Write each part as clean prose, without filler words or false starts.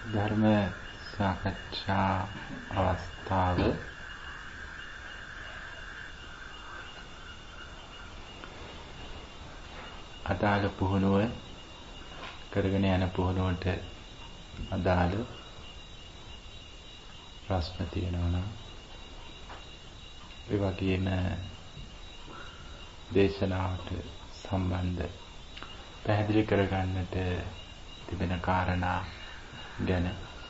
ධර්ම සාකච්ඡා අවස්ථාව අදාළ පුහුණුව කරගෙන යන පුහුණුවට අදාළ ප්‍රශ්න තියෙනවා නම් ඒ වගේම දේශනාවට සම්බන්ධ පැහැදිලි කරගන්නට තිබෙන කාරණා ගැන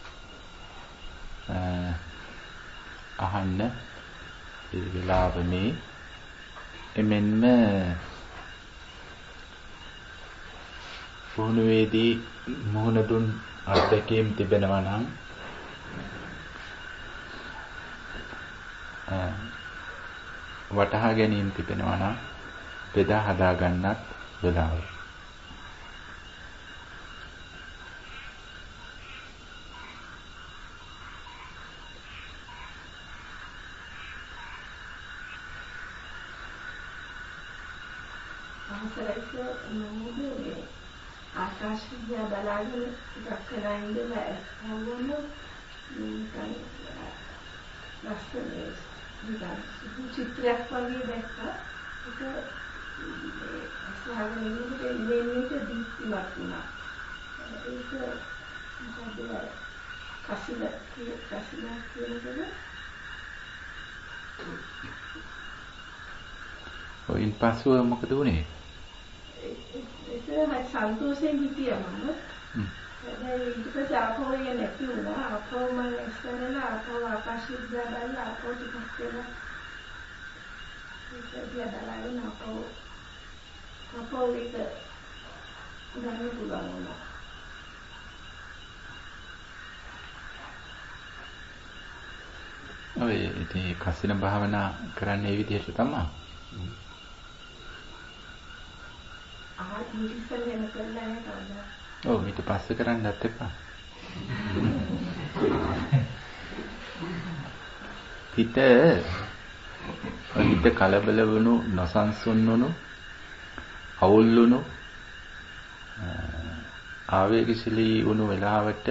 අහන්න ඒ වෙලාවනේ එමෙන්ම පුහුණුවේදී මුහුණ දුන් අත්දැකීම් තිබෙනවා නම් වටහා ගැනීම තිබෙනවා නම් බෙදා හදා ගන්නත් වෙලාව. ආකාශය බලාගෙන ඉඳලා ඉඳලා හවුන ලස්සන චිත්‍රයක් වගේ දැක්කා. ඒක අස්වාගෙන ඉන්නකොට ඉන්නේ දීප්තිමත් වුණා. ඒක මොකද කසිලා කියනකොට ඔයින් පස්සුව මොකද වුනේ? ඒක සන්තෝෂයෙන් හිටියා මම. හැබැයි ඊට පස්සේ ආපහු එන්නේ නැති වුණා. ආපහු මම ඉස්සරහලා ආපහු ආකාශය දිහා බලලා ආපහු ටිකක් වෙලා ඒක දිහා බලගෙන ආපහු ඒක ගන්න පුළුවන් වුණා. ඔය ඉතින් කසින භාවනා කරන්නේ මේ විදිහට තමයි. ඔව් ඊට පස්සේ කරන්නත් එපා. හිත කලබල වුණු, නොසන්සුන් වුණු, අවුල් වුණු, ආවේගශීලී වුණු වෙලාවට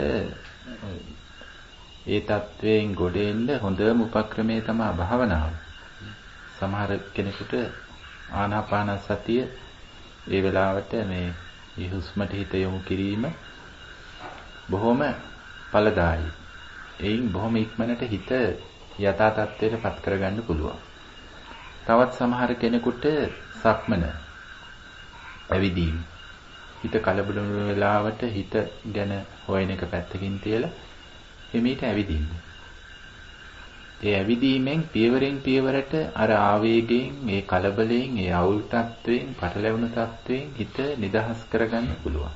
ඒ තත්වයෙන් ගොඩ එන්න හොඳම උපක්‍රමය තමයි භාවනාව. සමහර කෙනෙකුට ආනාපාන සතිය ඒ වෙලාවට මේ හුස්මට හිත යොමු කිරීම බොහොම ඵලදායී. එයින් බොහොම ඉක්මනට හිත යථා තත්ත්වයට පත් කරගන්න පුළුවන්. තවත් සමහර කෙනෙකුට සක්මන ඇවිදීම හිත කලබල වෙන වෙලාවට හිත ගැන හොයන එක පැත්තකින් තියලා එමෙිට ඇවිදින්න. ඒ ඇවිදීමෙන් පියවරෙන් පියවරට අර ආවේගයෙන්, ඒ කලබලයෙන්, ඒ අවුල් තත්වයෙන්, පටලැවුණු තත්වයෙන් හිත නිදහස් කරගන්න පුළුවන්.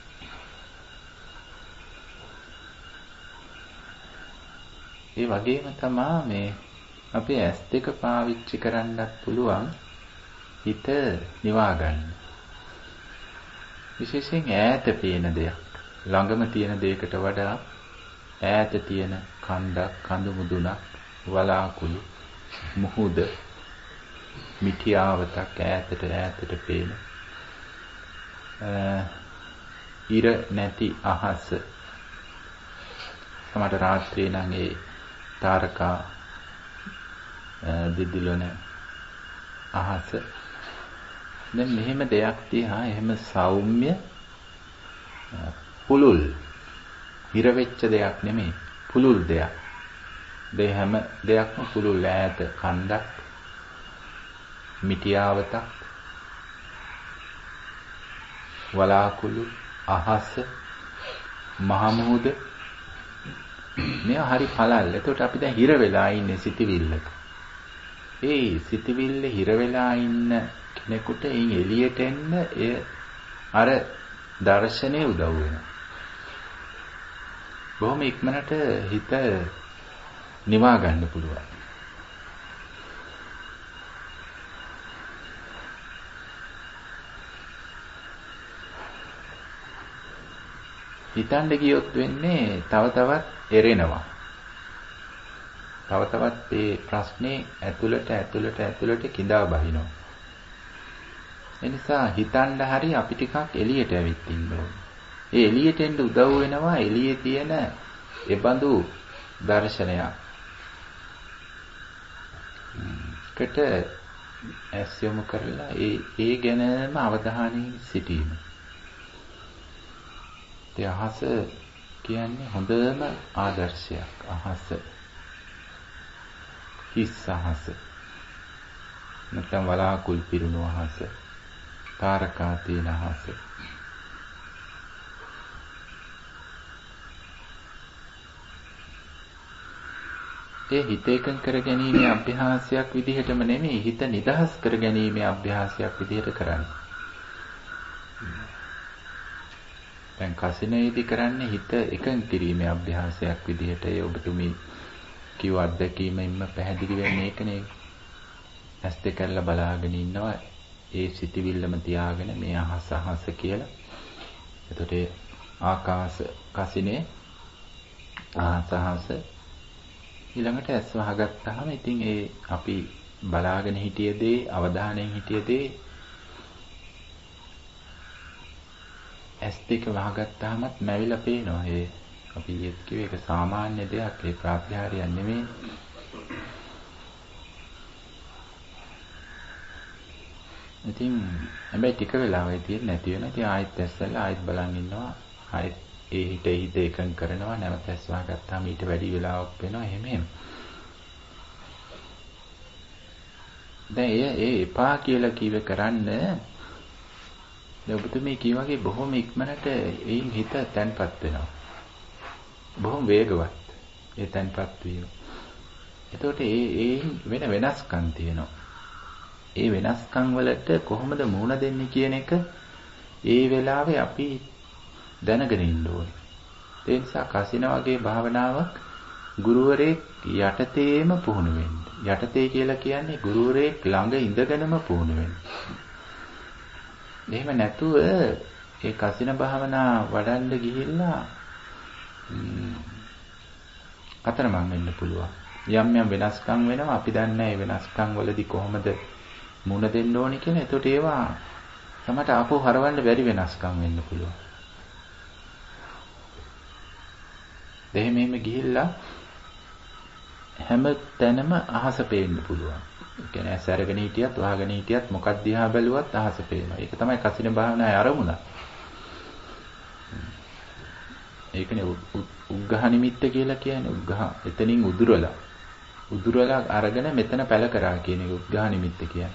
ඒ වගේම තමයි මේ අපේ ඇස් දෙක පාවිච්චි කරන්නත් පුළුවන් හිත නිවා ගන්න. විශේෂයෙන් ඈත පේන දෙයක්, ළඟම තියෙන දෙයකට වඩා ඈත තියෙන කන්දක්, කඳු මුදුනක්, වලාකුළු, මුහුද, මිටියාවතක් ඈතට පේන ඉර නැති අහස. සමහර රාත්‍රියේ නම් ඒ තාරකා දිදිලන අහස. දැන් මෙහෙම දෙයක් තියා එහෙම සෞම්‍ය පුලුල් හිර වෙච්ච දෙයක් නෙමෙයි, පුලුල් දෙයක්. මේ හැම දෙයක්ම පුළුල් ඈත කන්දක්, මිටියාවතක්, වලාකුළු, අහස, මහ මුහුද මේ හරි පළල්. එතකොට අපි දැන් හිර වෙලා ඉන්නේ සිටිවිල්ලක. ඒ සිටිවිල්ල හිර වෙලා ඉන්න කෙනෙකුට එයින් එළියට එන්න ඒ අර දර්ශනේ උදව් වෙනවා. බොහොම ඉක්මනට හිත නිවා ගන්න පුළුවන්. හිතන්න ගියොත් වෙන්නේ තව තවත් එරෙනවා. තව තවත් මේ ප්‍රශ්නේ ඇතුළට කිඳා බහිනවා. ඒ නිසා හිතන්න හරි අපි ටිකක් එළියට ඇවිත් ඉන්න ඕනේ. ඒ එළියට එන්න උදව් වෙනවා එළියේ තියෙන ඒබඳු දර්ශනයක්. කට ඇස් යොමු කරලා ඒ ගැනම අවධානයෙන් සිටීම. ඒ අහස කියන්නේ හොඳම ආදර්ශයක්. අහස. හිස් අහස. නැත්නම් වලාකුළු පිරුණු අහස. තාරකා තියෙන අහස. ඒ හිත එකඟ කර ගැනීමේ අභ්‍යාසයක් විදිහටම නෙමෙයි හිත නිදහස් කර ගැනීමේ අභ්‍යාසයක් විදිහට කරන්නේ. දැන් කසිනේදී කරන්නේ හිත එකඟ කිරීමේ අභ්‍යාසයක් විදිහට. ඒ ඔබතුමී කිව්ව අත්දැකීමෙන්ම පැහැදිලි වෙන්නේ ඒකනේ. ඇස් දෙක කරලා බලාගෙන ඉන්නවා ඒ සිටිවිල්ලම තියාගෙන මේ අහස කියලා. එතකොට ආකාශ කසිනේ අහස ඊළඟට ඇස් වහගත්තාම ඉතින් ඒ අපි බලාගෙන හිටිය දේ අවධානයෙන් හිටිය දේ ඇස් දෙක වහගත්තාමත් නැවිලා පේනවා. ඒ අපි කිව්වේ ඒක සාමාන්‍ය දෙයක්. ඒ ප්‍රාත්‍යහාරයක් නෙමෙයි. ඉතින් හැබැයි ටික වෙලාවකදී නැති වෙනවා. ඉතින් ආයෙත් ඇස්සලා ආයෙත් බලන් ඉන්නවා. ආයෙත් ඒ හිත එකඟ කරනවා. නැවත ඇස් වහගත්තාම ඊට වැඩි වෙලාවක් වෙනවා. එහෙම. දැන් ඒ එපා කියලා කිව්වේ කරන්න දැන් ඔබතුමී කියවගේ බොහොම ඉක්මනට ඒයින් හිත තැන්පත් වෙනවා. බොහොම වේගවත්. ඒ තැන්පත් වීම. එතකොට ඒ වෙන වෙනස්කම් තියෙනවා. ඒ වෙනස්කම් වලට කොහොමද මුහුණ දෙන්නේ කියන එක ඒ වෙලාවේ අපි දැනගෙන ඉන්න ඕනේ. ඒ නිසා කසින වගේ භාවනාවක් ගුරුවරයෙක් යටතේම පුහුණු වෙන්න. යටතේ කියලා කියන්නේ ගුරුවරයෙක් ළඟ ඉඳගෙනම පුහුණු වෙන්න. එහෙම නැතුව ඒ කසින භාවනා වඩන්න ගිහිල්ලා අතරමං වෙන්න පුළුවන්. යම් වෙනස්කම් වෙනවා. අපි දන්නේ ඒ වෙනස්කම් වලදී කොහොමද මුණ දෙන්න ඕනේ කියලා. එතකොට ඒවා තමයි ආපහු හරවන්න බැරි වෙනස්කම් වෙන්න පුළුවන්. දෙහිමෙම ගිහිල්ලා හැම තැනම අහස පේන්න පුළුවන්. ඒ කියන්නේ ඇස් අරගෙන හිටියත් වහගෙන හිටියත් මොකක් දිහා බැලුවත් අහස පේනවා. ඒක තමයි කසින භාවනාවේ අරමුණ. ඒකනේ උග්ඝහ නිමිත්ත කියලා කියන්නේ. උග්ඝහ එතනින් උදුරලා අරගෙන මෙතන පැල කරා කියන එක උග්ඝහ නිමිත්ත කියන්නේ.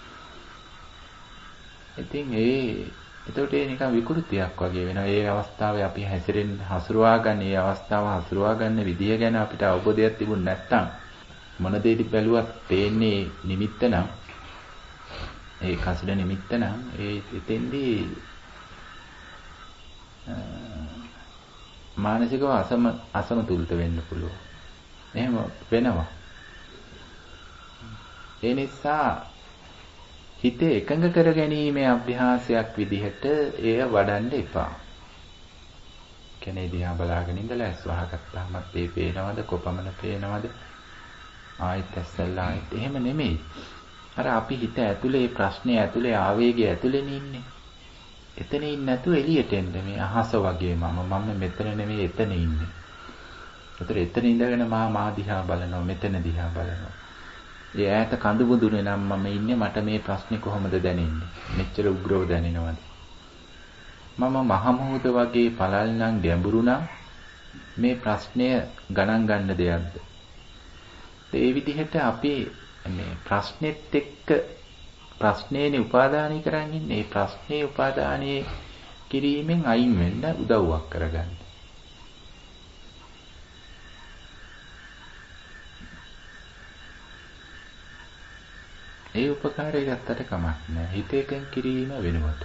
ඉතින් එතකොට ඒ නිකන් විකෘතියක් වගේ වෙනවා. ඒ අවස්ථාවේ අපි හසුරුවා ගන්න විදිය ගැන අපිට අවබෝධයක් තිබුණ නැත්නම් මොන දෙයක බැලුවත් පේන්නේ නිමිත්ත නම් ඒ කසින නිමිත්ත නම් ඒ එතෙන්දී මානසිකව අසමතුලිත වෙන්න පුළුවන්. එහෙම වෙනවා. ඒ නිසා හිතේ එකඟ කර ගැනීමේ අභ්‍යාසයක් විදිහට එය වඩන්න එපා. කෙනේ දිහා බලාගෙන ඉඳලා ඇස් වහගත්තාම මේ පේනවද කොපමණ පේනවද ආයෙත් ඇස්සල්ලා ආයෙත් එහෙම නෙමෙයි. අර අපි හිත ඇතුලේ ප්‍රශ්නේ ඇතුලේ ආවේගය ඇතුලේ ඉන්නේ. එතන ඉන්නේ නැතුව එළියට එන්න මේ අහස වගේ මම මෙතන නෙමෙයි එතන ඉන්නේ. ඒතර එතන ඉඳගෙන මා දිහා බලනවා මෙතන දිහා බලනවා. ඒ ඈත කඳු බුදුනේ නම් මම ඉන්නේ මට මේ ප්‍රශ්නේ කොහොමද දැනෙන්නේ? මෙච්චර උග්‍රව දැනෙනවද? මම මහ මොහොත වගේ පළල් නම් ගැඹුරු නම් මේ ප්‍රශ්නය ගණන් ගන්න දෙයක්ද? ඒ විදිහට අපි මේ ප්‍රශ්නෙත් එක්ක ප්‍රශ්නේනේ උපාදානය කරන්නේ. මේ ප්‍රශ්නේ උපාදානය කිරීමෙන් අයින් වෙන්න උදව්වක් කරගන්න. ඒ උපකාරය ගත්තට කමක් නැහැ. හිත එකෙන් කිරීම වෙනුවට.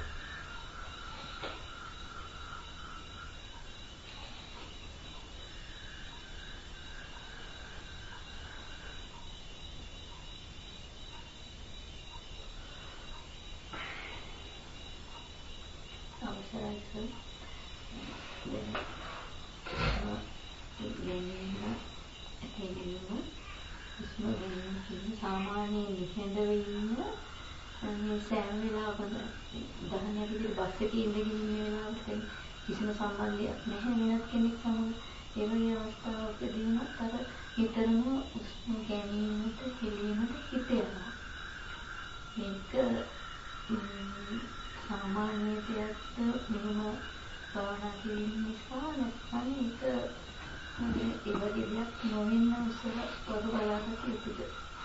සාමාන්‍ය නිහඬව ඉන්න මේ සෑම වෙලාවකම දහනයකදී බස් එකේ ඉඳගෙන ඉන්න වෙලාවට කිසිම සම්බන්ධයක් නැහැ වෙනත් කෙනෙක් සමග. ඒ වගේ අවස්ථාවකදී උනත් අර නිතරම උස්ම ගැනීමට හෙලීමට හිත යනවා. මේක සාමාන්‍ය දෙයක්ද මෙහෙම භාවනා කිරීම නිසා නැත්නම් ඒක ඒ වගේ දෙයක් නොවෙන්න උසව පොදු බලාගන්න යුතුද?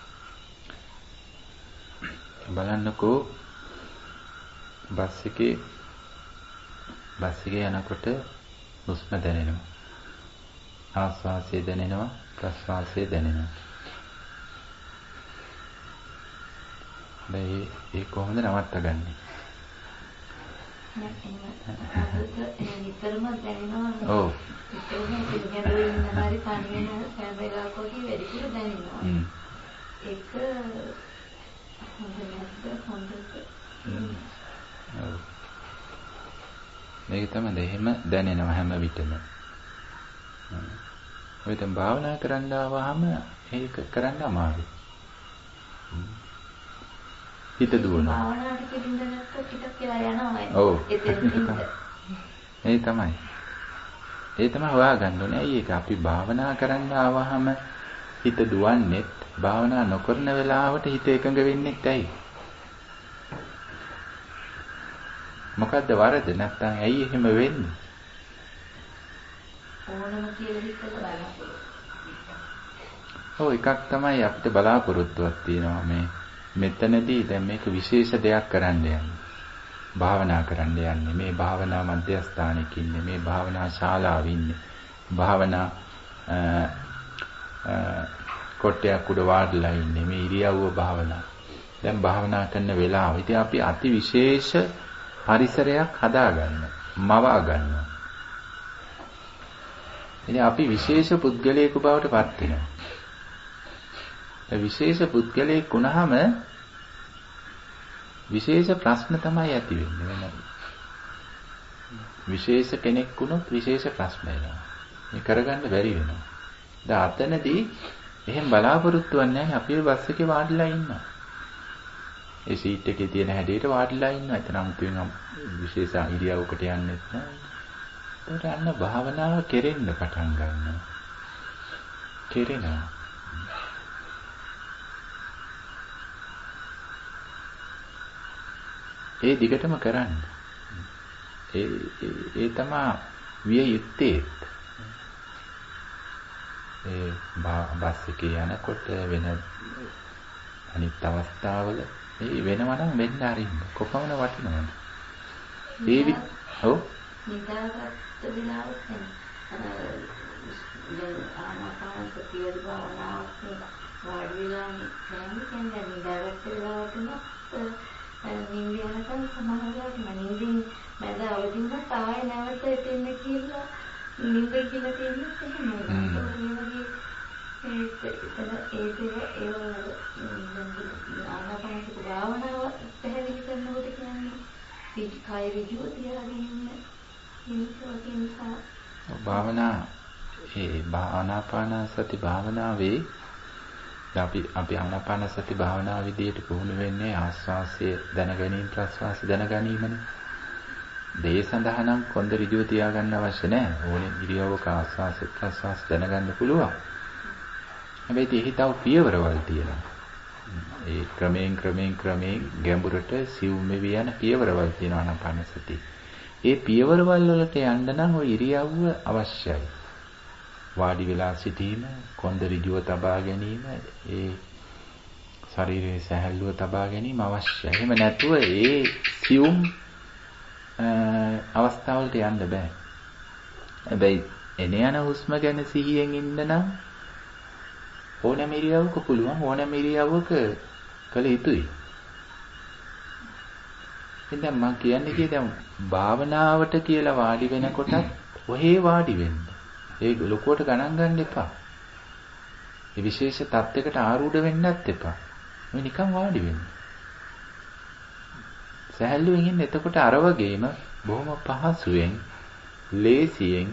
බලන්නකෝ බස් එකේ යනකොට හුස්ම දැනෙනවා. ආස්වාසය දැනෙනවා, ප්‍රස්වාසය දැනෙනවා. ඒ කොහොමද නවත්තගන්නේ? නිතරම දැනෙනවා. ඔව්. නිතරම පිළිගැඳුවේ ඉන්න හරි කණින සෑම වෙලාවකදී වැඩිපුර දැනෙනවා. ඒක හොඳ නැද්ද? හොඳද? ඔව්. මේක තමයි එහෙම දැනෙනවා හැම විටම. ඔය දැන් භාවනා කරන්න ආවහම ඒක කරන්න අමාරුයි. හිත දුවනවා. භාවනාවට කිලින්ද නැත්නම් ටිකක් කියලා යනවා. ඔව්. ඒ තමයි හොයාගන්න ඕනේ. ඇයි ඒක අපි භාවනා කරන්න ආවහම හිත දුවන්නේත් භාවනා නොකරන වෙලාවට හිත එකඟ වෙන්නේත් ඇයි? මොකද්ද වරද? නැත්නම් ඇයි එහෙම වෙන්නේ? ඕනම කියලා හිතලා බලන්න. ඔව් එකක් තමයි අපිට බලාපොරොත්තුවක් තියෙනවා මෙතනදී දැන් මේක විශේෂ දෙයක් කරන්න යන්නේ. භාවනා කරන්න යන්නේ. මේ භාවනා මධ්‍යස්ථානෙක ඉන්නේ. මේ භාවනා ශාලාවේ ඉන්නේ. භාවනා කොටයක් උඩ වාඩිලා ඉන්නේ. මේ ඉරියව්ව භාවනා. දැන් භාවනා කරන වෙලාව. ඉතින් අපි අති විශේෂ පරිසරයක් හදාගන්න. මවා ගන්නවා. ඉතින් අපි විශේෂ පුද්ගලයෙකු බවට පත් වෙනවා. ඒ විශේෂ පුද්ගලයෙක් වුණාම විශේෂ ප්‍රශ්න තමයි ඇති වෙන්නේ වෙනද? විශේෂ කෙනෙක් වුණොත් විශේෂ ප්‍රශ්න එනවා. මේ කරගන්න බැරි වෙනවා. දැන් අතනදී එහෙම බලාපොරොත්තු වෙන්නේ නැහැ. අපි බස් එකේ වාඩිලා ඉන්නවා. ඒ සීට් එකේ තියෙන හැඩයට වාඩිලා ඉන්නවා. එතන අමුතුවෙන් විශේෂ ඉරියව්වකට යන්නෙත් නැහැ. ඒකට අන්න භාවනාව කෙරෙන්න පටන් ගන්නවා. කෙරෙනවා. ඒ දිගටම කරන්න. ඒ තමයි විය යුත්තේ. ඒ බස් එකේ යනකොට වෙන අනිත් අවස්ථාවල මේ වෙනවා නම් වෙන්න අරින්න. කොපමණ වටිනවද? ඔව්. නිදාගත්ත වෙලාවට දැන් ආනාපාන සතිය භාවනාවක් වාඩි වෙලා කරන්නේ නිදාගත්ත වෙලාවට නිින්ද යනකම් සමහරවිට නිින්දින් මැද අවදිින්වත් ආයෙ නැවත එතෙන්න කියලා නිින්ද කියලා තියෙනත් එහෙමයි. ඒ ආනාපානසති භාවනාව පැහැදිලි කරනකොට කියන්නේ කය ඍජුව තියාගෙන ඉන්න භාවනා ඒ ආනාපාන සති භාවනාවේ අපි ආනාපාන සති භාවනා විදියට පුහුණු වෙන්නේ ආස්වාසය දැන ගැනීම ප්‍රස්වාසය දැන ගැනීමනේ. දේ සඳහා නම් කොන්ද ඍජුව තියාගන්න අවශ්‍ය නැහැ. ඕනේ ඉරියව්වක ආස්වාස ප්‍රස්වාස දැනගන්න පුළුවන්. හැබැයි එහි තව පියවරවල් තියෙනවා. ඒ ක්‍රමයෙන් ගැඹුරට සිවුම් වෙවි යන පියවරවල් තියෙනවා ආනාපාන සති. ඒ පියවරවල් වලට යන්න නම් ওই ඉරියව්ව අවශ්‍යයි. වාඩි වෙලා සිටීම, කොන්ද ඍජුව තබා ගැනීම, ඒ ශරීරයේ සැහැල්ලුව තබා ගැනීම අවශ්‍යයි. එහෙම නැතුව ඒ සියුම් අවස්ථාවලට යන්න බෑ. හැබැයි එන යන හුස්ම ගැන සිහියෙන් ඉන්න නම් ඕනෑම ඉරියව්වක පුළුවන්, ඕනෑම ඉරියව්වක කළ යුතුයි. ඉතින් මම කියන්නේ දැන් භාවනාවට කියලා වාඩි වෙනකොටත් ඔහේ වාඩි වෙන්න. ඒ ලොකුවට ගණන් ගන්න එපා. ඒ විශේෂ තත්යකට ආරූඪ වෙන්නත් එපා. මේ නිකන් වාඩි වෙන්න. සැහැල්ලුවෙන් ඉන්න. එතකොට අර වගේම බොහොම පහසුවෙන්, ලේසියෙන්,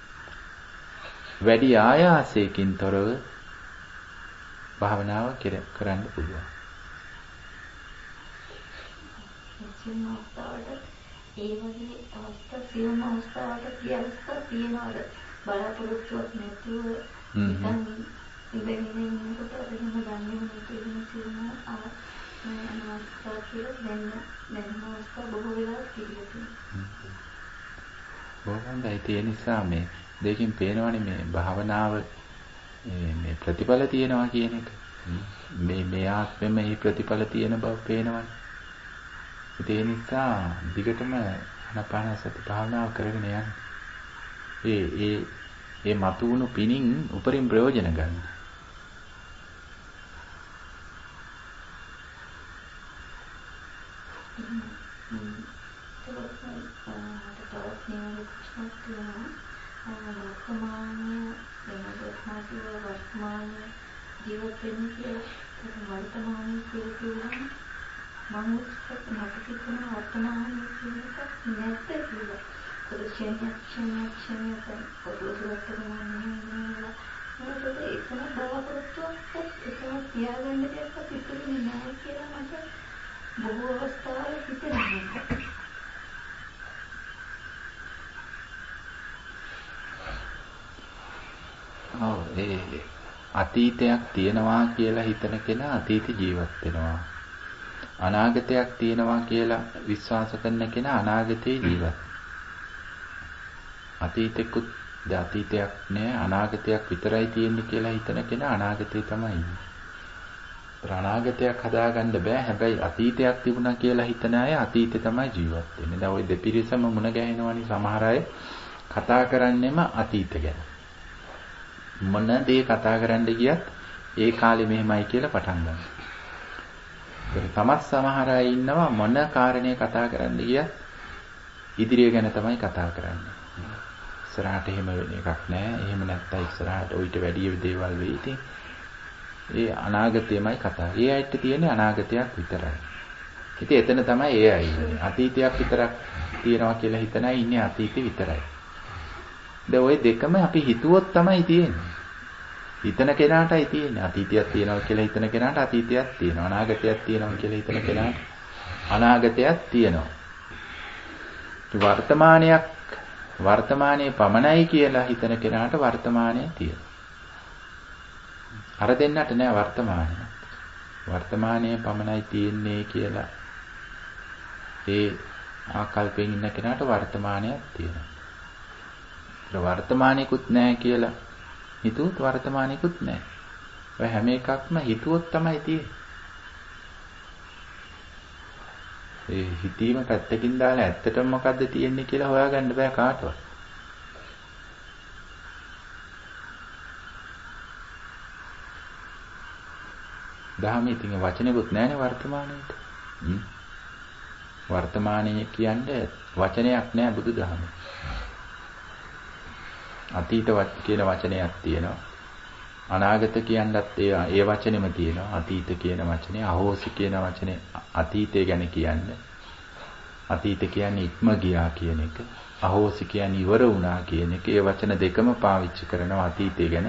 වැඩි ආයාසයකින් තොරව භාවනාව කරන්න පුළුවන්. ඒ වගේ අවස්ථා සියුම් අවස්ථාවට කිය අවස්ථා තියෙනවද බලාපොරොත්තුවක් නැතුව නිකන් ඉඳගෙන ඉන්නකොට එහෙම දන්නේ නැති වෙන සියුම් අවස්ථා කියලා දැන් අවස්ථා බොහෝ වෙලාවට පිළිගන්නවා. බොහොමයි ඒ නිසා මේ දෙකින් පේනවනේ මේ භාවනාව මේ ප්‍රතිඵල තියෙනවා කියන එක. මේ ආත්මෙම මේ ප්‍රතිඵල තියෙන බව පේනවනේ. ඒ නිසා දිගටම ආනාපානසති භාවනාව කරගෙන යන්න. ඒ මතුවුණු පිනින් උපරිම ප්‍රයෝජන ගන්න. ජීවත් වෙන්න කියලා වර්තමානයේ කියලා මම මට කිසිම වර්තමානයේ කියලා නැත්te කියලා. ඒක ක්ෂණයක් පොදුසුවත් කරනවා නේද? ඒකම බලාපොරොත්තුවක් ඒකම තියාගන්න දෙයක් පිටුනේ නැහැ කියලා මට බොහෝ අවස්ථාවල හිතෙනවා. අතීතයක් තියෙනවා කියලා හිතන කෙනා අතීත ජීවත් වෙනවා. අනාගතයක් තියෙනවා කියලා විශ්වාස කරන කෙනා අනාගතේ ජීවත්. අතීතෙකුත් අතීතයක් නෑ අනාගතයක් විතරයි තියෙන්නේ කියලා හිතන කෙනා අනාගතේ තමයි ඉන්නේ. අනාගතයක් හදාගන්න බෑ. හැබැයි අතීතයක් තිබුණා කියලා හිතන අය අතීතේ තමයි ජීවත් වෙන්නේ. දැන් ওই දෙපිරිසම මුණ ගැහෙනවනේ සමහර අය කතා කරන්නේම අතීත ගැන. මොන දේ කතා කරන්න ගියත් ඒ කාලේ මෙහෙමයි කියලා පටන් ගන්නවා. තමත් සමහර අය ඉන්නවා මොන කාරණේ කතා කරන්න ගියත් ඉදිරිය ගැන තමයි කතා කරන්නේ. ඉස්සරහට එහෙම වෙන එකක් නෑ. එහෙම නැත්තම් ඉස්සරහට ඔయిత වැඩි දේවල් වෙයි. ඉතින් ඒ අනාගතයමයි කතා. ඒ ඇයිට තියෙන්නේ අනාගතයක් විතරයි. ඉතින් එතන තමයි ඒ අය ඉන්නේ. අතීතයක් විතරක් තියනවා කියලා හිතන අය ඉන්නේ අතීතේ විතරයි. දැන් ওই දෙකම අපි හිතුවොත් තමයි තියෙන්නේ. හිතන කෙනාටයි තියෙන්නේ. අතීතයක් තියෙනවා කියලා හිතන කෙනාට අතීතයක් තියෙනවා. අනාගතයක් තියෙනවා කියලා හිතන කෙනාට අනාගතයක් තියෙනවා. වර්තමානයේ පමණයි කියලා හිතන කෙනාට වර්තමානයේ තියෙනවා. අර දෙන්නට නෑ වර්තමානය. වර්තමානයේ පමණයි තියෙන්නේ කියලා ඒ ආකල්පයෙන් ඉන්න කෙනාට වර්තමානයක් තියෙනවා. වර්තමානිකුත් නැහැ කියලා හිතුවොත් වර්තමානිකුත් නැහැ. ඔය හැම එකක්ම හිතුවොත් තමයි තියෙන්නේ. ඒ හිතීම පැත්තකින් දාලා ඇත්තටම මොකද්ද තියෙන්නේ කියලා හොයාගන්න බෑ කාටවත්. දහමේ තියෙන වචනෙකුත් නැහැනේ වර්තමානයේට. වර්තමානයේ කියන්නේ වචනයක් නෑ බුදුදහමේ. අතීත කියන වචනයක් තියෙනවා. අනාගත කියන්නත් ඒ වචනේම තියෙනවා. අතීත කියන වචනේ, අහෝසි කියන වචනේ අතීතය ගැන කියන්නේ. අතීත කියන්නේ ඉක්ම ගියා කියන එක. අහෝසි කියන්නේ ඉවර වුණා කියන එක. ඒ වචන දෙකම පාවිච්චි කරනවා අතීතය ගැන.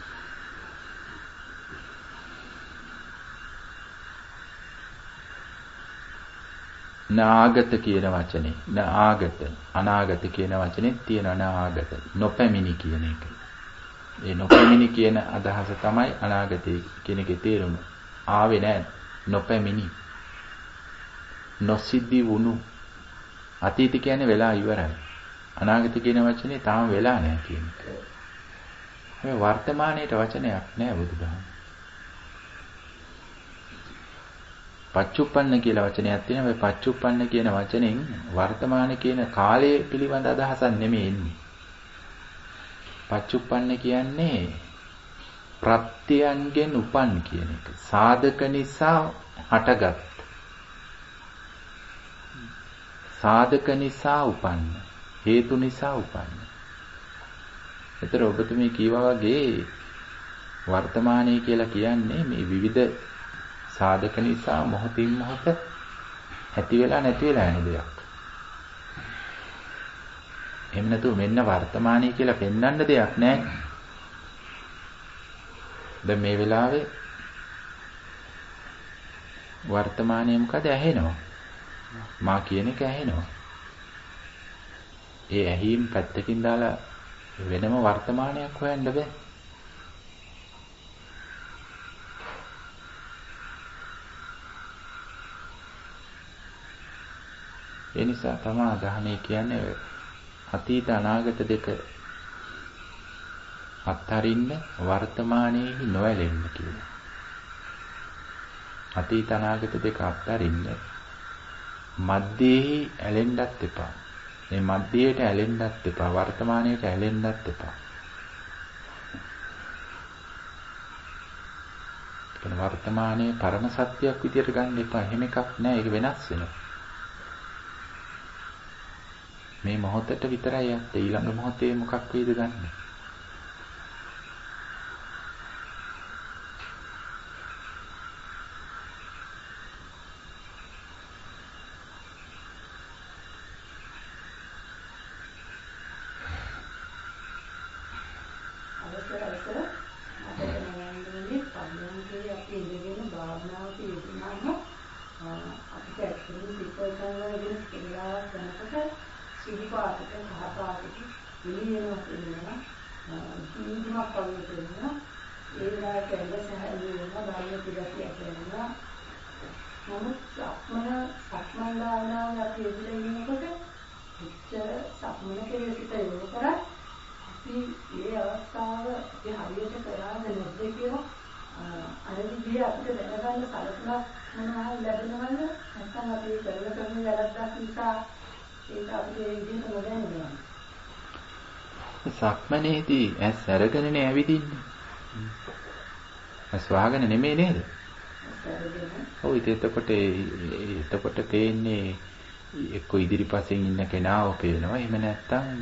නාගත කියන වචනේ අනාගත කියන වචනේ තියෙනවා නාගත නොපැමිණි කියන එක. ඒ නොපැමිණි කියන අදහස තමයි අනාගතේ කියන එකේ තේරුම. ආවේ නැහැ නොපැමිණි. නොසිද්ධි වුණු. අතීත කියන්නේ වෙලා ඉවරයි. අනාගත කියන වචනේ තාම වෙලා නැහැ කියන එක. මේ වර්තමානයේට වචනයක් නැහැ බුදුදහම. පච්චුප්පන්න කියලා වචනයක් තියෙනවා. මේ පච්චුප්පන්න කියන වචනෙන් වර්තමාන කියන කාලය පිළිබඳ අදහසක් නෙමෙයි එන්නේ. පච්චුප්පන්න කියන්නේ ප්‍රත්‍යයන්ගෙන් උපන් කියන එක. සාධක නිසා හටගත්. සාධක නිසා උපන්න. හේතු නිසා උපන්න. ඒතර ඔබතුමී කීවා වගේ වර්තමානයේ කියලා කියන්නේ මේ විවිධ සාධක නිසා මොහොතින් මොහොත ඇති වෙලා නැති වෙලා යන දෙයක්. එහෙම නැතුව මෙන්න වර්තමානයේ කියලා පෙන්වන්න දෙයක් නැහැ. දැන් මේ වෙලාවේ වර්තමානයේ මොකද ඇහෙනවා? මා කියන එක ඇහෙනවා. ඒ ඇහිම් පැත්තකින් දාලා වෙනම වර්තමානයක් හොයන්න බෑ. ඒ නිසා තමයි දහනේ කියන්නේ අතීත අනාගත දෙක අත්හරින්න වර්තමානයේහි නොඇලෙන්න කියලා. අතීත අනාගත දෙක අත්හරින්න මැදේහි ඇලෙන්නත් එපා. මේ මැදේට ඇලෙන්නත් එපා. වර්තමානයට ඇලෙන්නත් එපා. ඒ වර්තමානයේ පරම සත්‍යයක් විදියට ගන්න එපා. එහෙම එකක් නෑ. ඒක වෙනස් වෙනවා. මේ මොහොතට විතරයි යන්නේ. ඊළඟ මොහොතේ මොකක් වේද ගන්න. සක්මනේදී ඇස් අරගෙනනේ ඇවිදින්නේ. ඇස් වහගෙන නෙමෙයි නේද? ඔව් එතකොට පේන්නේ එක්ක ඉදිරිපසින් ඉන්න කෙනාව පේනවා. එහෙම නැත්තම්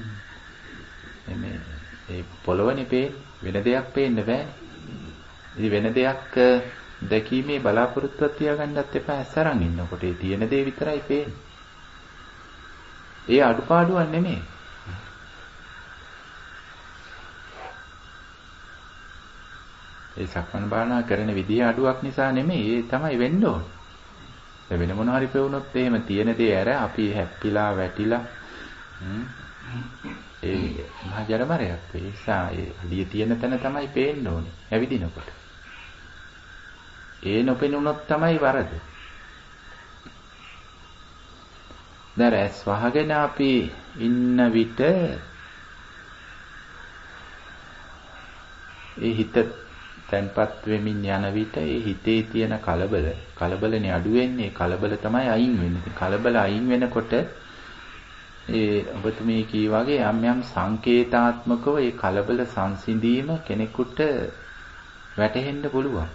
මේ පොළවනේ වෙන දෙයක් පේන්න බෑනේ. ඉතින් වෙන දෙයක් දැකීමේ බලාපොරොත්තුවක් තියාගන්නත් එපා. ඇස් අරන් ඉන්නකොට ඒ තියෙන දේ විතරයි පේන්නේ. ඒ අඩුපාඩුවක් නෙමෙයි. ඒ සක්මන් භාවනා කරන විදිය අඩුවක් නිසා නෙමෙයි. ඒ තමයි වෙන්න ඕන. වෙන මොන හරි පෙවුනොත් එහෙම තියෙන දේ ඇර අපි හැප්පිලා වැටිලා ඒ මහ ජරමරයක් වේ. ඒ නිසා ඒ අඩිය තියෙන තැන තමයි පේන්න ඕනේ ඇවිදිනකොට. ඒ නොපෙනුනොත් තමයි වරද. දැන් ඇස් වහගෙන අපි ඉන්න විට ඒ හිත තැන්පත් වෙමින් යන විට ඒ හිතේ තියෙන කලබලනේ අඩු වෙන්නේ. කලබල තමයි අයින් වෙන්නේ. කලබල අයින් වෙනකොට ඒ ඔබතුමී කී වගේ යම් සංකේතාත්මකව ඒ කලබල සංසිඳීම කෙනෙකුට වැටහෙන්න පුළුවන්.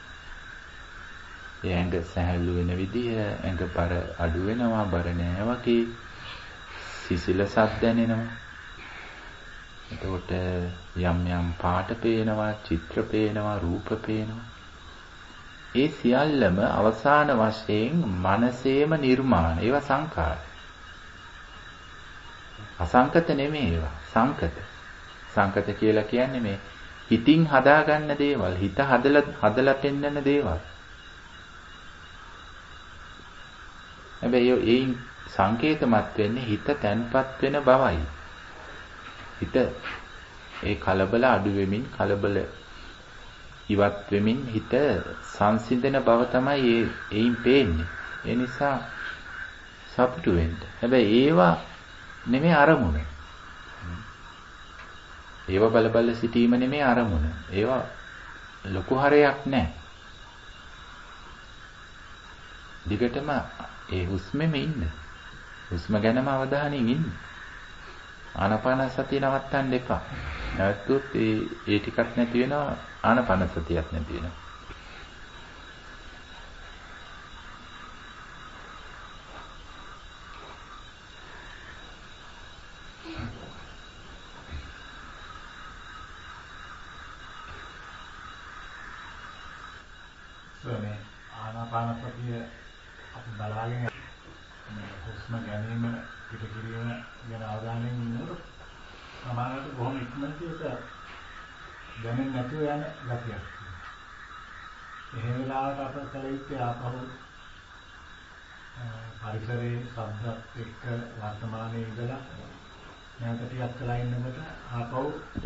ඒ ඇඟ සැහැල්ලු වෙන විදිය, ඇඟ බර අඩු වෙනවා, බර නෑ වගේ සිසිලසක් දැනෙනවා. එතකොට යම් පාට පේනවා, චිත්‍ර පේනවා, රූප පේනවා. ඒ සියල්ලම අවසාන වශයෙන් මනසේම නිර්මාණ. ඒවා සංකාර. අසංකත නෙමෙයි ඒවා. සංකත. සංකත කියලා කියන්නේ මේ හිතින් හදාගන්න දේවල්, හිත හදලා පෙන්වන දේවල්. හැබැයි ඒයින් සංකේතමත් වෙන්නේ හිත තැන්පත් වෙන බවයි. හිත ඒ කලබල අඩු වෙමින්, කලබල ඉවත් වෙමින් හිත සංසිඳන බව තමයි ඒයින් පේන්නේ. ඒ නිසා සතුටු වෙන්න. හැබැයි ඒවා නෙමෙයි අරමුණ. ඒවා බල සිටීම නෙමෙයි අරමුණ. ඒවා ලොකු හරයක් නැහැ. දිගටම ඒ හුස්මෙම ඉන්න. හුස්ම ගැනම අවධානයෙන් ඉන්න. ආනාපාන සතිය නවත්තන්න එපා. නැවතුත් ඒ ටිකක් නැති වෙනවා, ආනාපාන සතියක් නැති වෙනවා. මේ ආනාපාන සතිය අපි බලාගෙන හුස්ම ගැනීම පිට කිරීම ගැන අවධානයෙන් ඉන්නකොට සමානට බොහොම ඉක්මනට ඒක දැනෙන්නේ නැතුව යන ගතියක්. එහෙම වෙලාවට අප කල යුත්තේ ආපහු පරිසරයේ ශබ්දත් එක්ක වර්තමානයේ ඉඳලා නැවත ටිකක් වෙලා ඉන්නකොට ආපහු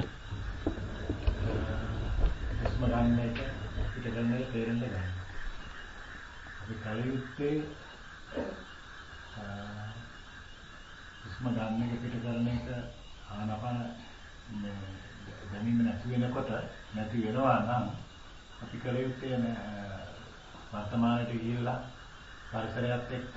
හුස්ම ගන්න එක පිට කරන එක තේරෙන්න ගන්නවා. අපි කලියුත්තේ හුස්ම ගන්න එක පිට කරන එක ආනාපාන දැනීම නැති වෙනවා නම් අපි කලියුත්තේ වර්තමානයේ ගිහිල්ලා පරිසරයත් එක්ක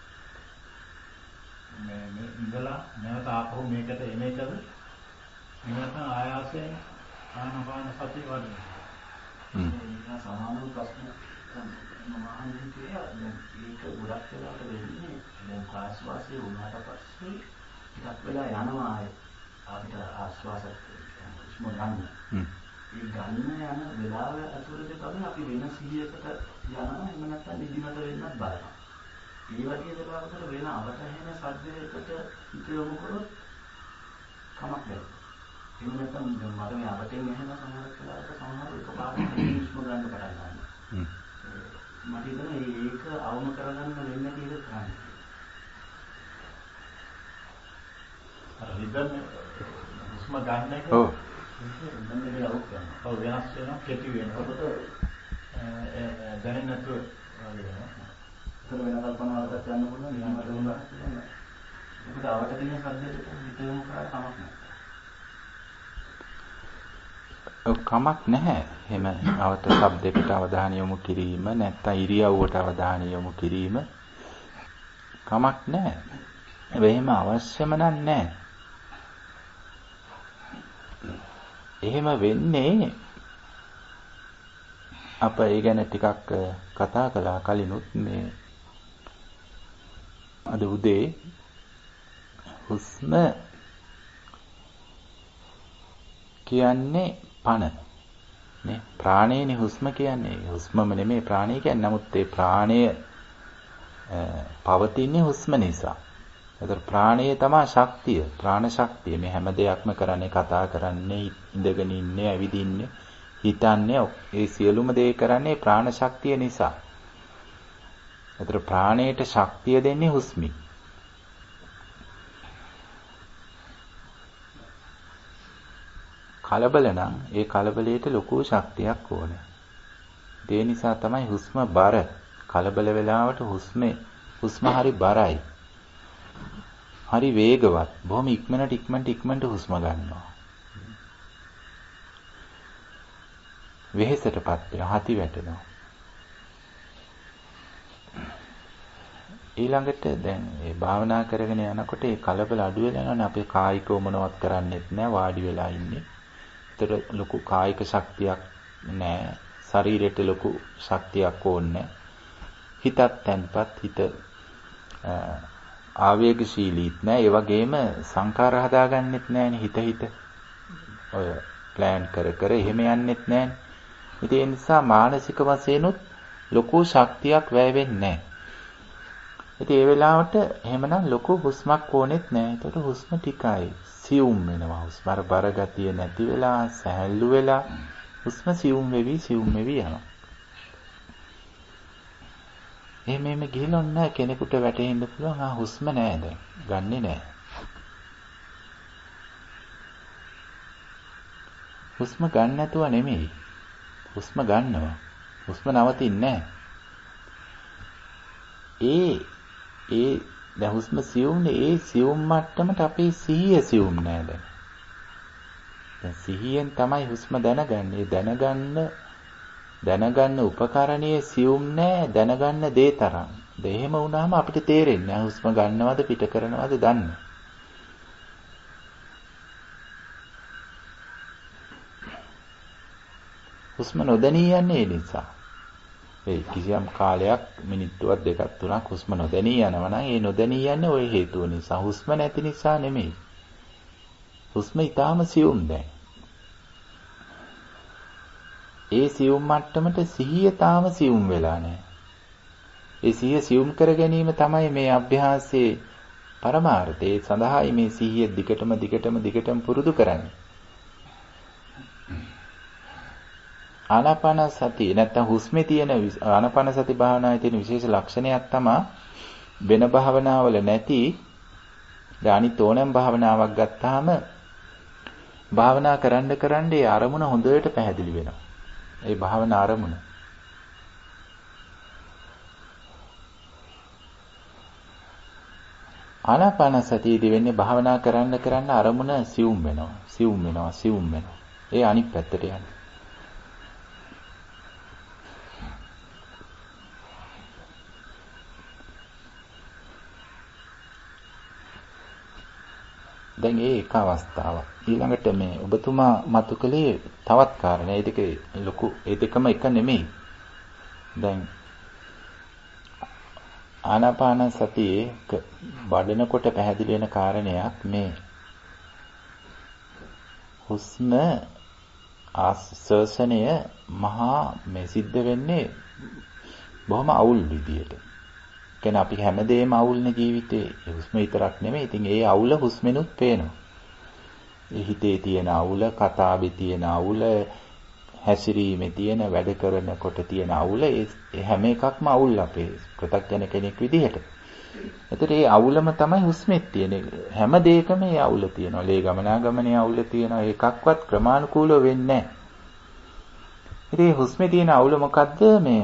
ඉඳලා නැවත ආපහු මේකට එන එකද නැත්නම් ආයාසයෙන් ආනාපාන සතිය වඩනවා. ඒක සමාන ප්‍රශ්න මම අහන්නේ කියලා ඒක ගොඩක් වෙලාවට වෙන්නේ දැන් ආශ්වාසය වුණාට පස්සේ ටිකක් වෙලා යනවා අපිට ආශ්වාස හුස්ම ගන්න. ඒ ගන්න යන වෙලාව ඇතුළතදී තමයි අපි වෙන සිහියකට යනවා එහෙම නැත්නම් නිදිමත වෙන්නත් බලනවා. මේ වගේ වෙලාවකට වෙන අවතහැන සද්දයකට හිත යොමු කරොත් කමක් නැහැ. එහෙම නැත්නම් මට මේ අවතෙන් එහෙම සමහරක් වෙලාවට සමහර එකපාරට හුස්ම ගන්න පටන් ගන්නවා. මට හිතෙනවා ඒක අවම කරගන්න වෙන්නේ කියලා කරන්නේ. අර රිද්ම හුස්ම ගන්න එක ඔව් වෙනස් වෙනවා කෙටි වෙනකොට දැනෙන්නේ නැතුව වගේ වෙනවා. ඒක වෙන කල්පනාවකට යන්න පුළුවන් නිකන් වුණා. ඒකට අවට දෙන සද්දයට හිත යොමු කරලා කමක් නැහැ. එහෙම අවත ශබ්දයකට අවධානය යොමු කිරීම නැත්නම් ඉරියව්වට අවධානය යොමු කිරීම කමක් නැහැ. එහෙම අවශ්‍යම නැහැ. එහෙම වෙන්නේ අප ඒ ගැන ටිකක් කතා කළා කලිනුත් මේ අද උදේ හුස්ම කියන්නේ පණ නේ ප්‍රාණයනේ හුස්ම කියන්නේ හුස්මම නෙමෙයි ප්‍රාණය කියන්නේ නමුත් ඒ ප්‍රාණය පවතින්නේ හුස්ම නිසා. ඒතර ප්‍රාණය තමයි ශක්තිය ප්‍රාණ ශක්තිය මේ හැම දෙයක්ම කරන්නේ කතා කරන්නේ ඉඳගෙන ඉන්නේ ඇවිදින්නේ හිතන්නේ ඒ සියලුම දේ කරන්නේ ප්‍රාණ ශක්තිය නිසා. ඒතර ප්‍රාණයට ශක්තිය දෙන්නේ හුස්මයි. කලබල නම් ඒ කලබලයට ලොකු ශක්තියක් ඕනේ. ඒ නිසා තමයි හුස්ම බර. කලබල වෙලාවට හුස්ම හරි බරයි. හරි වේගවත්. බොහොම ඉක්මනට හුස්ම ගන්නවා. වෙහෙසටපත් වෙනවා, හති වැටෙනවා. ඊළඟට දැන් මේ භාවනා කරගෙන යනකොට ඒ කලබල අඩු වෙලා යනවනේ අපි කායිකව මොනවත් කරන්නේත් නැහැ වාඩි වෙලා ඉන්නේ. ඒතර ලොකු කායික ශක්තියක් නැහැ. ශරීරයට ලොකු ශක්තියක් ඕනේ. හිතත් තැන්පත් හිත ආවේගශීලීත් නැහැ. ඒ වගේම සංකාර හදාගන්නෙත් නැහැනේ හිත. ඔය ප්ලෑන් කර එහෙම යන්නෙත් නැහැනේ. ඉතින් ඒ නිසා මානසික වශයෙන්ුත් ලොකු ශක්තියක් වැය වෙන්නේ නැහැ. ඉතින් ඒ වෙලාවට එහෙමනම් ලොකු හුස්මක් ඕනෙත් නැහැ. ඒකට හුස්ම ටිකයි සියුම් වෙනවා. හුස්ම බර ගතිය නැති වෙලා සැහැල්ලු වෙලා හුස්ම සියුම් වෙවි යනවා. එහෙම ගිහලා ඔන්න කෙනෙකුට වැටෙන්න පුළුවන් හුස්ම නැහැ දැන්. ගන්නෙ නැහැ. හුස්ම ගන්න නැතුව නෙමෙයි. හුස්ම ගන්නවා. හුස්ම නවතින්නේ නැහැ. දැන් හුස්ම සියුම්නේ ඒ සියුම් මට්ටමට අපේ සිහිය සියුම් නෑ දැන්. දැන් සිහියෙන් තමයි හුස්ම දැනගන්නේ. දැනගන්න උපකරණයේ සියුම් නෑ දැනගන්න දේ තරම්. එහෙම වුණාම අපිට තේරෙන්නේ නැහැ හුස්ම ගන්නවද පිට කරනවද දන්නේ. හුස්ම නොදැනී යන්නේ ඒ නිසා. ඒ කිසියම් කාලයක් මිනිත්තුවක් දෙකක් තුනක් හුස්ම නොදැනී යනවා නම් ඒ නොදැනී යන්නේ ওই හේතුව නිසා. හුස්ම නැති නිසා නෙමෙයි. හුස්ම ඊටාම සියුම් දැන්. ඒ සියුම් මට්ටමට සිහිය තාම සියුම් වෙලා නැහැ. ඒ සිහිය සියුම් කර ගැනීම තමයි මේ අභ්‍යාසයේ පරමාර්ථය. ඒ සඳහායි මේ සිහිය දිගටම පුරුදු කරන්නේ. ආනාපාන සතිය නැත්තම් හුස්මේ තියෙන ආනාපාන සති භාවනාවේ තියෙන විශේෂ ලක්ෂණයක් තමයි වෙන භාවනාවල නැති දැන් අනිත් ඕනෑම භාවනාවක් ගත්තාම භාවනා කරන්න ඒ අරමුණ හොඳට පැහැදිලි වෙනවා. ඒ භාවනා අරමුණ. ආනාපානසතියදී වෙන්නේ භාවනා කරන්න අරමුණ සියුම් වෙනවා. ඒ අනිත් පැත්තට යනවා. දැන් ඒක අවස්ථාවක්. ඊළඟට මේ ඔබතුමා මතු කළේ තවත් කාරණා. ඒ දෙක ලොකු ඒ දෙකම එක නෙමෙයි. දැන් ආනාපාන සතියේ වඩනකොට පැහැදිලි වෙන කාරණයක් මේ හුස්ම ආශ්වාසනය මහා මේ සිද්ධ වෙන්නේ බොහොම අවුල් විදියට. කියන්නේ අපි හැමදේම අවුල්නේ ජීවිතේ. හුස්ම විතරක් නෙමෙයි. ඉතින් ඒ අවුල හුස්මෙනුත් පේනවා. ඒ හිතේ තියෙන අවුල, කතාවේ තියෙන අවුල, හැසිරීමේ තියෙන, වැඩ කරනකොට තියෙන අවුල, ඒ හැම එකක්ම අවුල් අපේ ප්‍රත්‍යක්ෂ කෙනෙක් විදිහට. එතකොට මේ අවුලම තමයි හුස්මෙත් තියෙන්නේ. හැම දෙයකම මේ අවුල තියෙනවා. ලේ ගමනාගමනේ අවුල තියෙනවා. ඒකක්වත් ක්‍රමානුකූලව වෙන්නේ නැහැ. ඉතින් හුස්මේ තියෙන අවුල මොකද්ද? මේ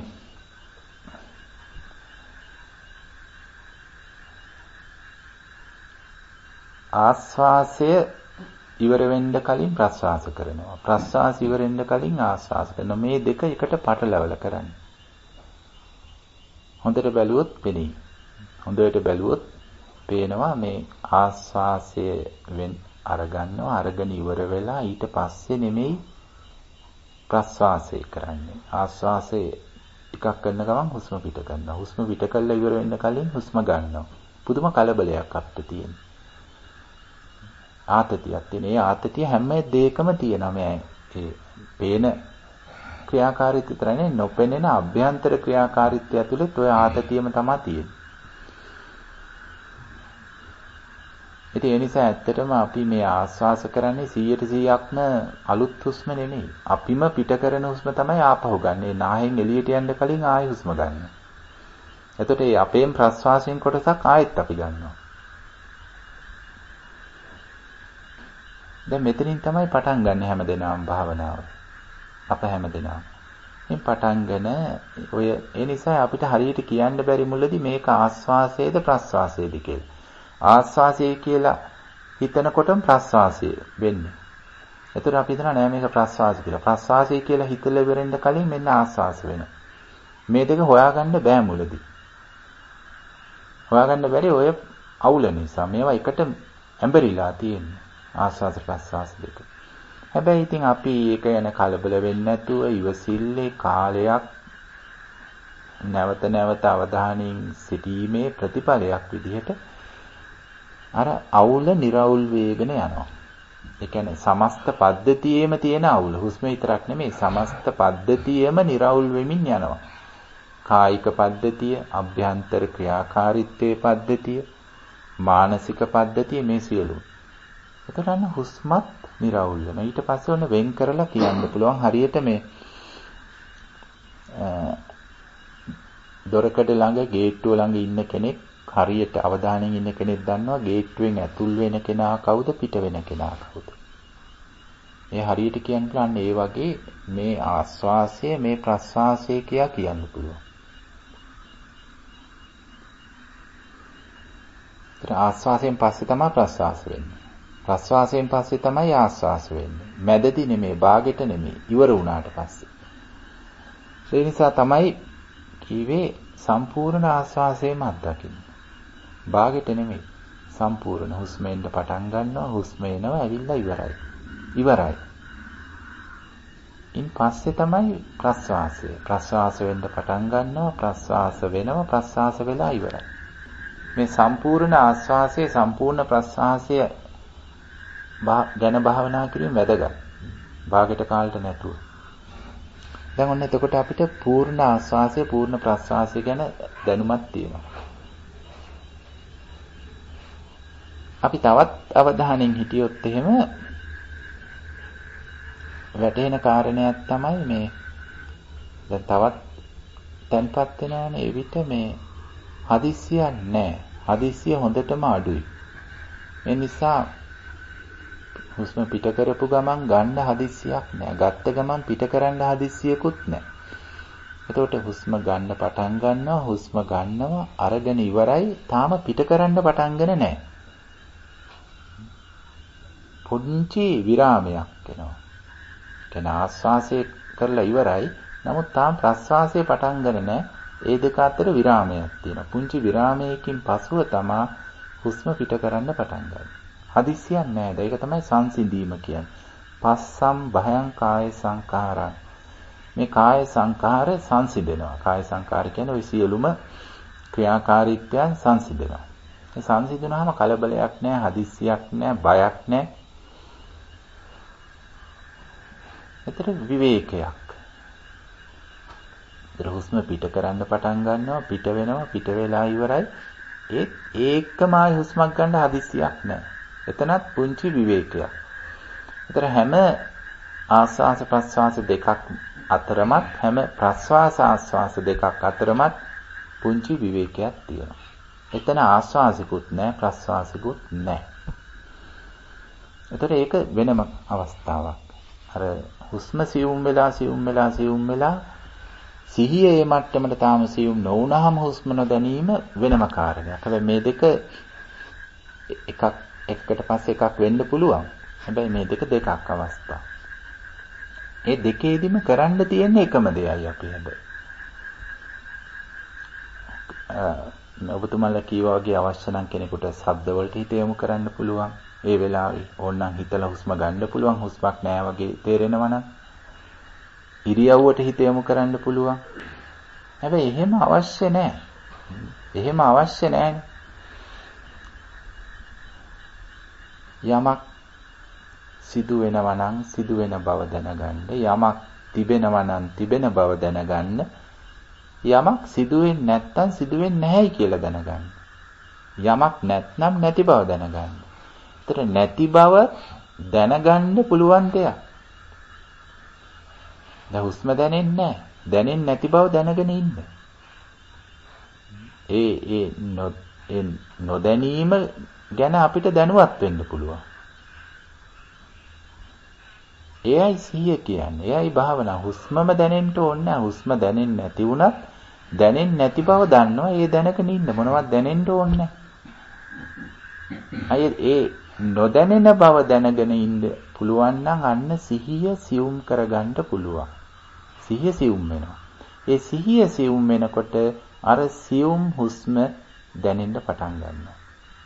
ආස්වාසය ඉවර වෙන්න කලින් ප්‍රස්වාස කරනවා. ප්‍රස්වාස ඉවර වෙන්න කලින් ආස්වාස කරනවා. මේ දෙක එකට පටලවල කරන්නේ. හොඳට බැලුවොත් පෙනේ. හොඳට බැලුවොත් පේනවා මේ ආස්වාසය අරගන්නවා. අරගෙන ඉවර වෙලා ඊට පස්සේ නෙමෙයි ප්‍රස්වාසය කරන්නේ. ආස්වාසය ටිකක් කරන ගමන් හුස්ම පිට කරනවා. හුස්ම පිට කළා ඉවර වෙන්න කලින් හුස්ම ගන්නවා. පුදුම කලබලයක් අපිට තියෙනවා. ආතතියක් තියෙන. ඒ ආතතිය හැම දෙයකම තියෙනවා. මේ පේන ක්‍රියාකාරීත්වය විතරනේ නොපෙනෙන අභ්‍යන්තර ක්‍රියාකාරීත්වය ඇතුළේ ඔය ආතතියම තමයි තියෙන්නේ. ඉතින් ඒ නිසා ඇත්තටම අපි මේ ආස්වාස කරන්නේ 100%ක්ම අලුත් හුස්ම නෙමෙයි. අපිම පිට කරන හුස්ම තමයි ආපහු ගන්න. ඒ නාහෙන් එළියට යන්න කලින් ආයෙ හුස්ම ගන්න. එතකොට මේ අපේම ප්‍රස්වාසයෙන් කොටසක් ආයෙත් අපි ගන්නවා. දැන් මෙතනින් තමයි පටන් ගන්න හැමදෙනාම භාවනාව. අප හැමදෙනාම. මේ පටන්ගෙන ඔය ඒ නිසා අපිට හරියට කියන්න බැරි මුලදී මේක ආස්වාසයේද ප්‍රස්වාසයේද කියලා. ආස්වාසය කියලා හිතනකොටම ප්‍රස්වාසය වෙන්නේ. එතකොට අපි හිතනවා නෑ මේක ප්‍රස්වාසය කියලා. ප්‍රස්වාසය කියලා හිතලා ඉවරෙන්න කලින් මෙන්න ආස්වාස වෙනවා. මේ දෙක හොයාගන්න බෑ මුලදී. හොයාගන්න බැරි ඔය අවුල නිසා මේවා එකට ඇඹරිලා තියෙන්නේ. ආස්වාස ප්‍රස්වාස දෙක. හැබැයි ඉතින් අපි ඒක යන කලබල වෙන්නේ නැතුව ඉවසිල්ලේ කාලයක් නැවත අවධානයෙන් සිටීමේ ප්‍රතිඵලයක් විදිහට අර අවුල निराවුල් වේගන යනවා. ඒ කියන්නේ සමස්ත පද්ධතියේම තියෙන අවුල. හුස්ම විතරක් නෙමෙයි සමස්ත පද්ධතියේම निराවුල් වෙමින් යනවා. කායික පද්ධතිය, අභ්‍යන්තර ක්‍රියාකාරීත්වයේ පද්ධතිය, මානසික පද්ධතිය මේ සියලු. එතකොට අන්න හුස්මත් निराවුල් වෙනවා. ඊට පස්සේ ඔන්න වෙන් කරලා කියන්න පුළුවන් හරියට මේ දොරකඩ ළඟ ගේට්ටුව ළඟ ඉන්න කෙනෙක් හරියට අවධානයෙන් ඉන්න කෙනෙක් දන්නවා ගේට්ටුවෙන් ඇතුල් වෙන කෙනා කවුද පිට වෙන කෙනා කවුද. ඒ හරියට කියන්නේ අන්න ඒ වගේ මේ ආස්වාසය මේ ප්‍රස්වාසය කියා කියන්න පුළුවන්. ඒතර ආස්වාසයෙන් පස්සේ තමයි ප්‍රස්වාස වෙන්නේ. ප්‍රස්වාසයෙන් පස්සේ තමයි ආස්වාස වෙන්නේ. මැදදී නෙමෙයි, බාගෙට නෙමෙයි, ඉවර වුණාට පස්සේ. ඒ නිසා තමයි කීවේ සම්පූර්ණ ආස්වාසයම අත්දකින්න. බාගෙට නෙමෙයි, සම්පූර්ණ හුස්මෙන් පටන් ගන්නවා, හුස්ම එනවා, ඇවිල්ලා ඉවරයි. ඉවරයි. ඉන් පස්සේ තමයි ප්‍රස්වාසය. ප්‍රස්වාස වෙන්න පටන් ගන්නවා, ප්‍රස්වාස වෙනවා, ප්‍රස්වාස වෙලා ඉවරයි. මේ සම්පූර්ණ ආස්වාසය, සම්පූර්ණ ප්‍රස්වාසය ගැන භාවනා කිරීම වැදගත්. භාගයට කාලට නැතුව. දැන් ඔන්න එතකොට අපිට පූර්ණ ආස්වාසය, පූර්ණ ප්‍රස්වාසය ගැන දැනුමක් තියෙනවා. අපි තවත් අවධානයෙන් හිටියොත් එහෙම වැටෙන කාරණයක් තමයි මේ දැන් තවත් තැන්පත් වෙනවනේ ඒ විට මේ හදිස්සියක් නැහැ. හදිස්සිය හොඳටම අඩුයි. ඒ නිසා හුස්ම පිට කරපු ගමන් ගන්න හදිස්සියක් නැහැ. ගත්ත ගමන් පිට කරන්න හදිස්සියකුත් නැහැ. එතකොට හුස්ම ගන්න පටන් ගන්නවා, හුස්ම ගන්නවා, අරගෙන ඉවරයි, තාම පිට කරන්න පටන්ගෙන නැහැ. පුංචි විරාමයක් එනවා. කියන්නේ ආස්වාසය කරලා ඉවරයි, නමුත් තාම ප්‍රස්වාසය පටන්ගෙන නැහැ. ඒ දෙක අතර විරාමයක් තියෙනවා. පුංචි විරාමයකින් පසුව තමයි හුස්ම පිට කරන්න පටන් ගන්නේ. හදිස්සියක් නැහැ. ඒක තමයි සංසිඳීම කියන්නේ. පස්සම් භයං කාය සංඛාරං. මේ කාය සංඛාර සංසිඳෙනවා. කාය සංඛාර කියන්නේ ওই සියලුම ක්‍රියාකාරීත්වයන් සංසිඳෙනවා. ඒ සංසිඳුනහම කලබලයක් නැහැ, හදිස්සියක් නැහැ, බයක් නැහැ. ඒතර විවේකයක්. ඒතර හුස්ම පිට කරන්න පටන් ගන්නවා, පිට වෙනවා, පිට වෙලා ඉවරයි. ඒකම ආයි හුස්මක් ගන්න හදිස්සියක් නැහැ. එතනත් පුංචි විවේකයක්. ඒතර හැම ආස්වාස ප්‍රස්වාස දෙකක් අතරමත්, හැම ප්‍රස්වාස ආස්වාස දෙකක් අතරමත් පුංචි විවේකයක් තියෙනවා. එතන ආස්වාසිකුත් නැහැ, ප්‍රස්වාසිකුත් නැහැ. ඒතර ඒක වෙනම අවස්ථාවක්. අර හුස්ම සියුම් වෙලා සිහිය ඒ මට්ටමට තාම සියුම් නොවුනහම හුස්ම නොදැනීම වෙනම කාරණයක්. හැබැයි මේ දෙක එකට පස්සේ එකක් වෙන්න පුළුවන්. හැබැයි මේ දෙකක් අවස්ථා. ඒ දෙකේදීම කරන්න තියෙන එකම දෙයයි අපි හැබැයි. ඔබතුමාලා කීවා වගේ අවශ්‍ය නම් කෙනෙකුට ශබ්ද වලට හිත යොමු කරන්න පුළුවන්. ඒ වෙලාවේ ඕනනම් හිතලා හුස්ම ගන්න පුළුවන්. හුස්මක් නැහැ වගේ තේරෙනවා නම් ඉරියව්වට හිත යොමු කරන්න පුළුවන්. හැබැයි එහෙම අවශ්‍ය නැහැ. එහෙම අවශ්‍ය නැහැ. යමක් සිදු වෙනවා නම් සිදු වෙන බව දැනගන්න. යමක් තිබෙනවා නම් තිබෙන බව දැනගන්න. යමක් සිදු වෙන්නේ නැත්නම් සිදු වෙන්නේ නැහැයි කියලා දැනගන්න. යමක් නැත්නම් නැති බව දැනගන්න. ඒතර නැති බව දැනගන්න පුළුවන් දෙයක්. දැන් හුස්ම දැනෙන්නේ නැහැ. දැනෙන්නේ නැති බව දැනගෙන ඉන්න. ඒ නොදැනීම ගැන අපිට දැනුවත් වෙන්න පුළුවන්. එයයි සිහිය කියන්නේ. එයයි භාවනා. හුස්මම දැනෙන්න ඕනේ නැහැ. හුස්ම දැනෙන්නේ නැති වුණත් දැනෙන්නේ නැති බව දන්නවා. ඒ දැනගෙන ඉන්න. මොනවත් දැනෙන්න ඕනේ නැහැ. ඒ නොදැනෙන බව දැනගෙන ඉන්න පුළුවන් නම් අන්න සිහිය සියුම් කරගන්න පුළුවන්. සිහිය සියුම් වෙනවා. ඒ සිහිය සියුම් වෙනකොට අර සියුම් හුස්ම දැනෙන්න පටන් ගන්නවා.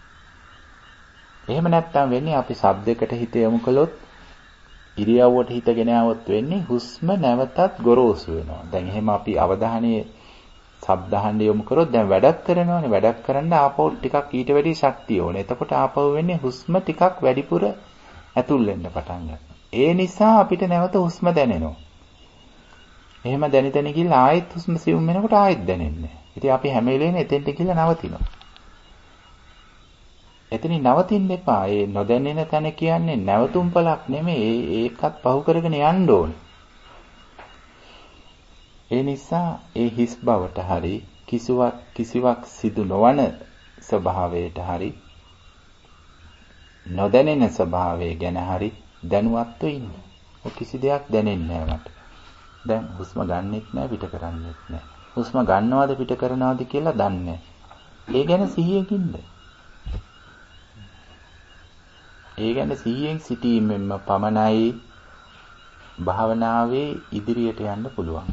එහෙම නැත්නම් වෙන්නේ අපි ශබ්දයකට හිත යොමු කළොත් ඉරියව්වට හිතගෙන આવොත් වෙන්නේ හුස්ම නැවතත් ගොරෝසු වෙනවා. දැන් එහෙම අපි අවධානය ශබ්ද අහන්න යොමු කරොත් දැන් වැඩක් කරනවානේ. වැඩක් කරන්න ආපහු ටිකක් ඊට වැඩි ශක්තිය ඕනේ. එතකොට ආපහු වෙන්නේ හුස්ම ටිකක් වැඩිපුර ඇතුල් වෙන්න පටන් ගන්නවා. ඒ නිසා අපිට නැවත හුස්ම දැනෙනවා. එහෙම දැනි ගිහලා ආයෙත් හුස්ම සිවුම් වෙනකොට ආයෙත් දැනෙන්නේ. ඉතින් අපි හැම වෙලේම එතෙන්ට ගිහලා නවතිනවා. එතනින් නවතින්න එපා. ඒ නොදැනෙන තැන කියන්නේ නැවතුම්පලක් නෙමෙයි. ඒකත් පහු කරගෙන යන්න ඕනේ. ඒ නිසා ඒ හිස් බවට හරි කිසිවක් සිදු නොවන ස්වභාවයට හරි නොදැනෙන ස්වභාවය ගැන හරි දැනුවත්ව ඉන්න. කිසි දෙයක් දැනෙන්නේ නැහැ මට. දැන් හුස්ම ගන්නෙත් නැහැ පිට කරන්නෙත් නැහැ. හුස්ම ගන්නවද පිට කරනවද කියලා දන්නේ නැහැ. ඒ ගැන සිහියකින්ද? ඒ ගැන සිහියෙන් සිටීමෙන්ම පමණයි භාවනාවේ ඉදිරියට යන්න පුළුවන්.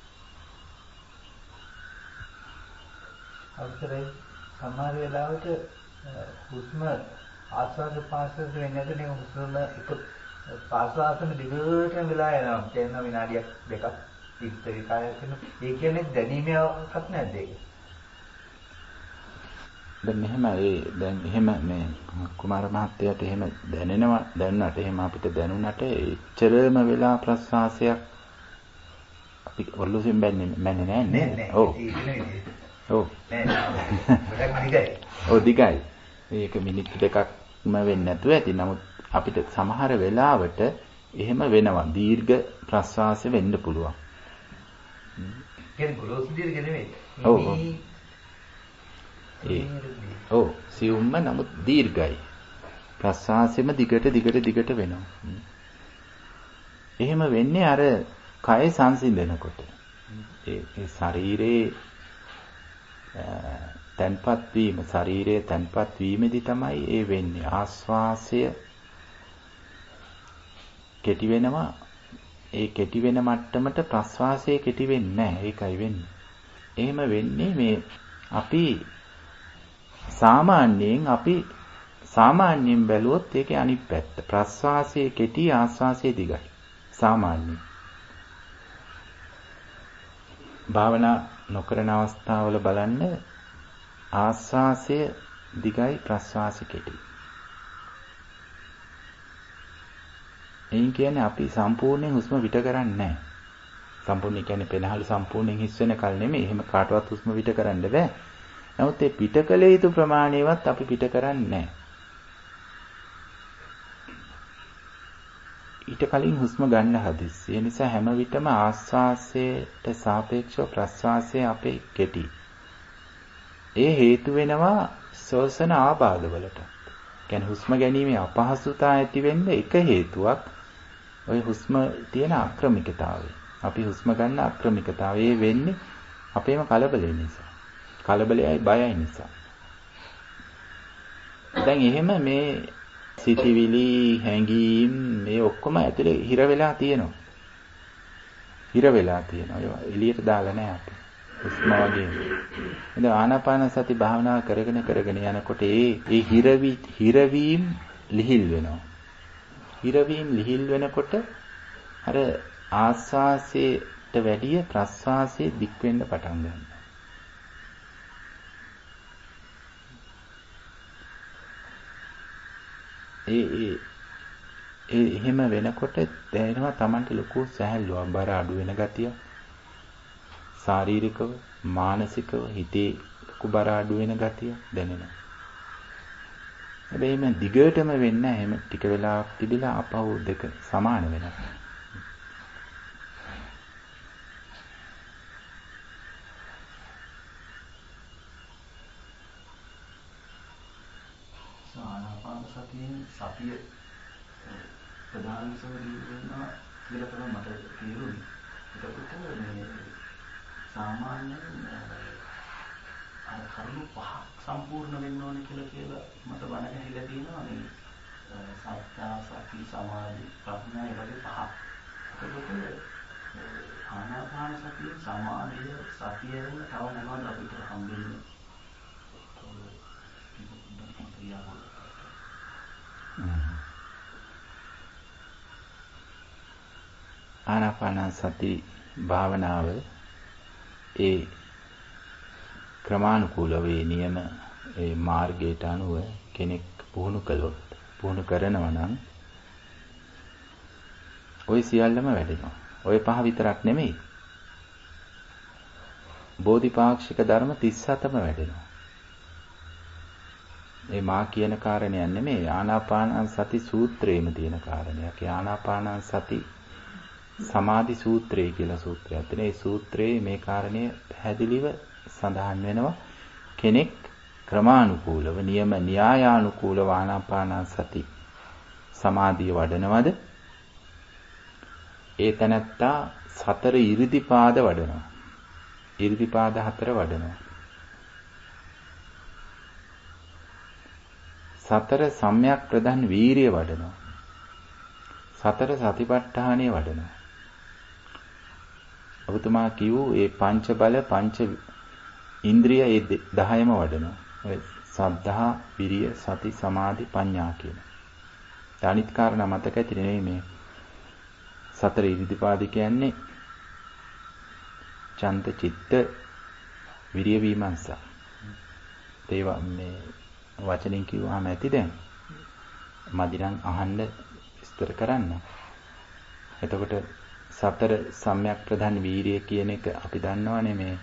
අවසරයි සමහර වෙලාවට හුස්ම ආස්වාද පාස්වාද වෙන්නේ නැත්නම් හුස්ම එක පාස්වාදන දිගටම වෙලා යනවා. දැන් විනාඩියක් දෙකක් ඉස්තරි කාලයක් වෙන. ඒ කියන්නේ දැනීමක් නැද්ද ඒක? දැන් එහෙම මේ කුමාර මහත්තයාට එහෙම දැනෙනවා. දැනුණාට එහෙම අපිට දැනුණාට එච්චරම වෙලා ප්‍රස්වාසයක් අපි ඔර්ලෝසෙන් බැන්නේ නැහැ නේද? ඔව්. ඔව්. දිගයි. මේක මිනිත්තු දෙකක්ම වෙන්නේ නැතුව ඇති. නමුත් අපිට සමහර වෙලාවට එහෙම වෙනවා. දීර්ඝ ප්‍රස්වාසය වෙන්න පුළුවන්. කියන්නේ ගොරෝසු දීර්ඝ නෙමෙයි. ඔව් සියුම්ම නමුත් දීර්ඝයි. ප්‍රශ්වාසෙම දිගට වෙනවා. එහෙම වෙන්නේ අර කය සංසිඳනකොට. ඒ ශරීරයේ තන්පත් වීම, ශරීරයේ තන්පත් වීමෙදි තමයි ඒ වෙන්නේ. ආස්වාසය කෙටි වෙනවා. ඒ කෙටි වෙන මට්ටමට ප්‍රශ්වාසය කෙටි වෙන්නේ නැහැ. ඒකයි වෙන්නේ. එහෙම වෙන්නේ මේ අපි සාමාන්‍යයෙන් බැලුවොත් ඒකේ අනිත් පැත්ත. ප්‍රශ්වාසයේ කෙටි, ආශ්වාසයේ දිගයි. සාමාන්‍යයෙන්. භාවනා නොකරන අවස්ථාවල බලන්න ආශ්වාසය දිගයි, ප්‍රශ්වාසය කෙටි. එයින් කියන්නේ අපි සම්පූර්ණයෙන් හුස්ම පිට කරන්නේ නැහැ. සම්පූර්ණ කියන්නේ පෙනහළු සම්පූර්ණයෙන් හිස් වෙන කල් නෙමෙයි. එහෙම කාටවත් හුස්ම පිට කරන්න බෑ. නමුත් ඒ පිට කළ යුතු ප්‍රමාණයවත් අපි පිට කරන්නේ නැහැ. ඊට කලින් හුස්ම ගන්න හදිස්සි. ඒ නිසා හැම විටම ආශ්වාසයට සාපේක්ෂව ප්‍රශ්වාසය අපේ කෙටි. ඒ හේතු වෙනවා ශ්වසන ආබාධවලට. කියන්නේ හුස්ම ගැනීමේ අපහසුතාව ඇති වෙන්න එක හේතුවක් ඔය හුස්ම තියෙන අක්‍රමිකතාවය. අපි හුස්ම ගන්න අක්‍රමිකතාවය. ඒ වෙන්නේ අපේම කලබලය නිසා. කලබලයයි බයයි නිසා. දැන් එහෙම මේ සිතිවිලි හැඟීම් මේ ඔක්කොම ඇතුලේ හිර වෙලා තියෙනවා. ඒවා එළියට දාලා නැහැ අපි. හුස්ම වගේ. ඉතින් ආනාපාන සති භාවනාව කරගෙන යනකොට ඒ හිරවීම ලිහිල් වෙනවා. හිරවීම ලිහිල් වෙනකොට අර ආස්වාසයට වැඩිය ප්‍රස්වාසයේ දික් වෙන්න පටන් ගන්නවා. එහෙම වෙනකොට දැනෙනවා Tamanට ලොකු සැහැල්ලුවක්, බර අඩු වෙන ගතිය. ශාරීරිකව, මානසිකව හිතේ ලොකු බර අඩු වෙන ගතිය දැනෙනවා. හැබැයි මේ දිගටම වෙන්නේ නැහැ. එහෙම ටික වෙලාවක් තිබිලා අපහු දෙක සමාන වෙනවා. සතිය ප්‍රධාන සෝදීනවා කියලා තමයි මට තේරුනේ. ඒකට මේ සාමාන්‍යයෙන් අර කරුණු පහක් සම්පූර්ණ වෙන්න ඕනේ කියලා මට බණ ඇහිලා තියෙනවා මේ සත්‍යා සති සමාධි ප්‍රඥා ඒ වගේ පහක්. ඒකට ආනාපාන සතිය සමාධිය සතිය වල තව නැවත අපිට හම්බෙන්නේ. ආනාපාන සති භාවනාව ඒ ක්‍රමානුකූලව නියම ඒ මාර්ගයට අනුව කෙනෙක් පුහුණු කරනවා නම් ওই සියල්ලම වැඩෙනවා. ওই පහ විතරක් නෙමෙයි. බෝධිපාක්ෂික ධර්ම 37ම වැඩෙනවා. ඒ මා කියන කාරණයක් නෙමෙයි. ආනාපාන සති සූත්‍රයේම තියෙන කාරණයක්. ඒ ආනාපාන සති සමාධි සූත්‍රය කියලා සූත්‍රයක් තියෙනවා. ඒ සූත්‍රයේ මේ කාරණය පැහැදිලිව සඳහන් වෙනවා. කෙනෙක් ක්‍රමානුකූලව නියම න්‍යායානුකූලව ආනාපාන සති සමාධිය වඩනවද? ඒ තැනැත්තා සතර ඉරිදිපාද වඩනවා. ඉරිදිපාද 4 වඩනවා. සතර සම්‍යක් ප්‍රධාන වීරිය වඩනවා. සතර සතිපට්ඨානය වඩනවා. ඔබතුමා කියූ ඒ පංච බල පංච ඉන්ද්‍රිය ඒ 10ම වඩනවා. ඔය සද්ධා, විරිය, සති, සමාධි, ප්‍රඥා කියන. අනිත් කාරණා මතක ඇති නෙමෙයි මේ සතර ඉරිදිපාද කියන්නේ චන්ත චිත්ත විරිය විමර්ශන. ඒවා මේ වචනෙන් කිව්වම ඇති දැන්. මදිනම් අහන්න විස්තර කරන්න. එතකොට සතර සම්‍යක් ප්‍රධාන වීරිය කියන එක අපි දන්නවනේ මේ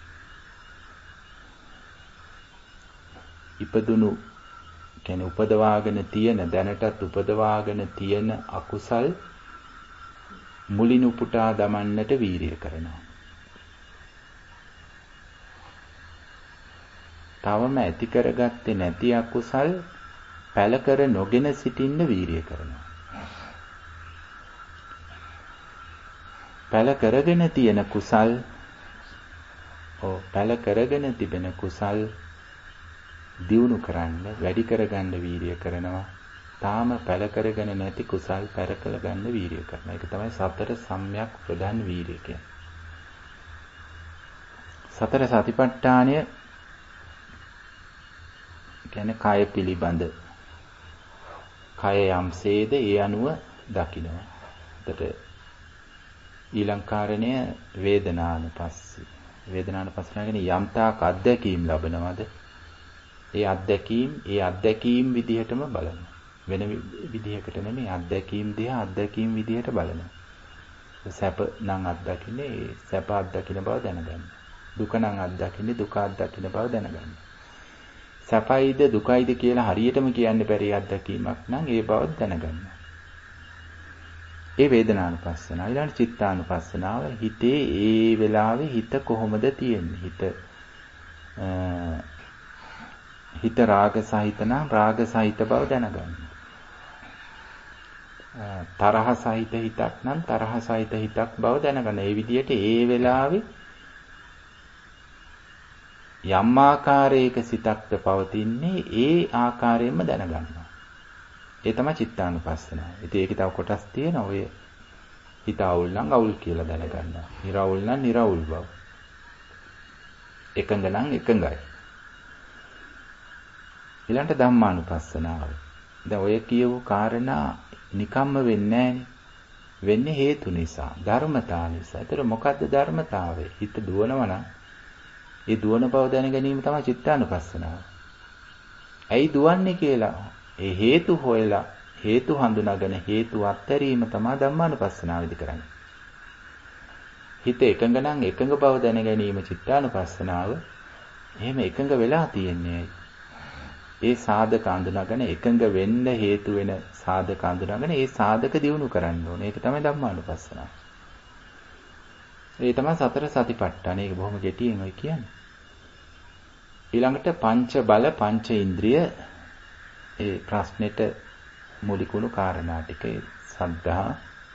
ඉපදුණු කියන්නේ උපදවාගෙන තියෙන දැනටත් උපදවාගෙන තියෙන අකුසල් මුලින් උපුටා දමන්නට වීරිය කරනවා. තවම ඇති කරගත්තේ නැති අකුසල් පැල කර නොගෙන සිටින්න වීරිය කරනවා. පැල කරගෙන තියෙන කුසල් පැල කරගෙන තිබෙන කුසල් දියුණු කරන්න වැඩි කරගන්න වීරිය කරනවා. තාම පැල කරගෙන නැති කුසල් පැරකල ගන්න වීරිය කරනවා. ඒක තමයි සතර සම්‍යක් ප්‍රධාන වීරිය කියන්නේ. සතර සතිපට්ඨානය කියන්නේ කය පිළිබඳ කය යම්සේද ඒ අනුව දකිනවා. එතකොට ඊළඟ කාරණය වේදනානුපස්සී. වේදනානුපස්සනා කියන්නේ යම්තාක් අත්දැකීම් ලබනවද? ඒ අත්දැකීම් විදිහටම බලනවා. වෙන විදිහකට නෙමෙයි අත්දැකීම් දිහා අත්දැකීම් විදිහට බලනවා. සැප නම් අත්දකින්නේ ඒ සැප අත්දකින්න බව දැනගන්න. දුක නම් අත්දකින්නේ දුක අත්දකින්න බව දැනගන්න. සැපයිද දුකයිද කියලා හරියටම කියන්න බැරි අත්දැකීමක් නම් ඒ බව දැනගන්න. ඒ වේදනානුපස්සනාව. ඊළඟ චිත්තානුපස්සනාව. හිතේ ඒ වෙලාවේ හිත කොහොමද තියෙන්නේ? හිත රාග සහිත නම් රාග සහිත බව දැනගන්න. තරහ සහිත හිතක් නම් තරහ සහිත හිතක් බව දැනගන්න. ඒ විදිහට ඒ වෙලාවේ යම් ආකාරයක සිතක්ද පවතින්නේ ඒ ආකාරයෙන්ම දැනගන්නවා. ඒ තමයි චිත්තානුපස්සනාව. ඉතින් ඒකේ තව කොටස් තියෙනවා. ඔය හිත අවුල් නම් අවුල් කියලා දැනගන්නවා. නිරවුල් නම් නිරවුල් බව. එකඟ නම් එකඟයි. ඊළඟට ධම්මානුපස්සනාව. දැන් ඔය කියවු කාරණා නිකම්ම වෙන්නේ නැහැනේ. වෙන්නේ හේතු නිසා, ධර්මතා නිසා. ඒතර මොකද්ද ධර්මතාවය? හිත දුවනවා නම් ඒ දුවන බව දැන ගැනීම තමයි චිත්තානුපස්සනාව. ඇයි දුවන්නේ කියලා ඒ හේතු හොයලා හේතු හඳුනාගෙන හේතු අත්හැරීම තමයි ධම්මානුපස්සනාවේදී කරන්නේ. හිත එකඟ නම් එකඟ බව දැන ගැනීම චිත්තානුපස්සනාව. එහෙම එකඟ වෙලා තියෙන්නේ ඒ සාධක හඳුනාගෙන එකඟ වෙන්න හේතු වෙන සාධක හඳුනාගෙන ඒ සාධක දියුණු කරන්න ඕනේ. ඒක තමයි ධම්මානුපස්සනාව. ඒ තමයි සතර සතිපට්ඨාන. ඒක බොහොම ගැටියෙන් ඔය කියන්නේ. ඊළඟට පංච බල පංච ඉන්ද්‍රිය ඒ ප්‍රශ්නෙට මූලිකුණු කාරණා ටික සද්ධා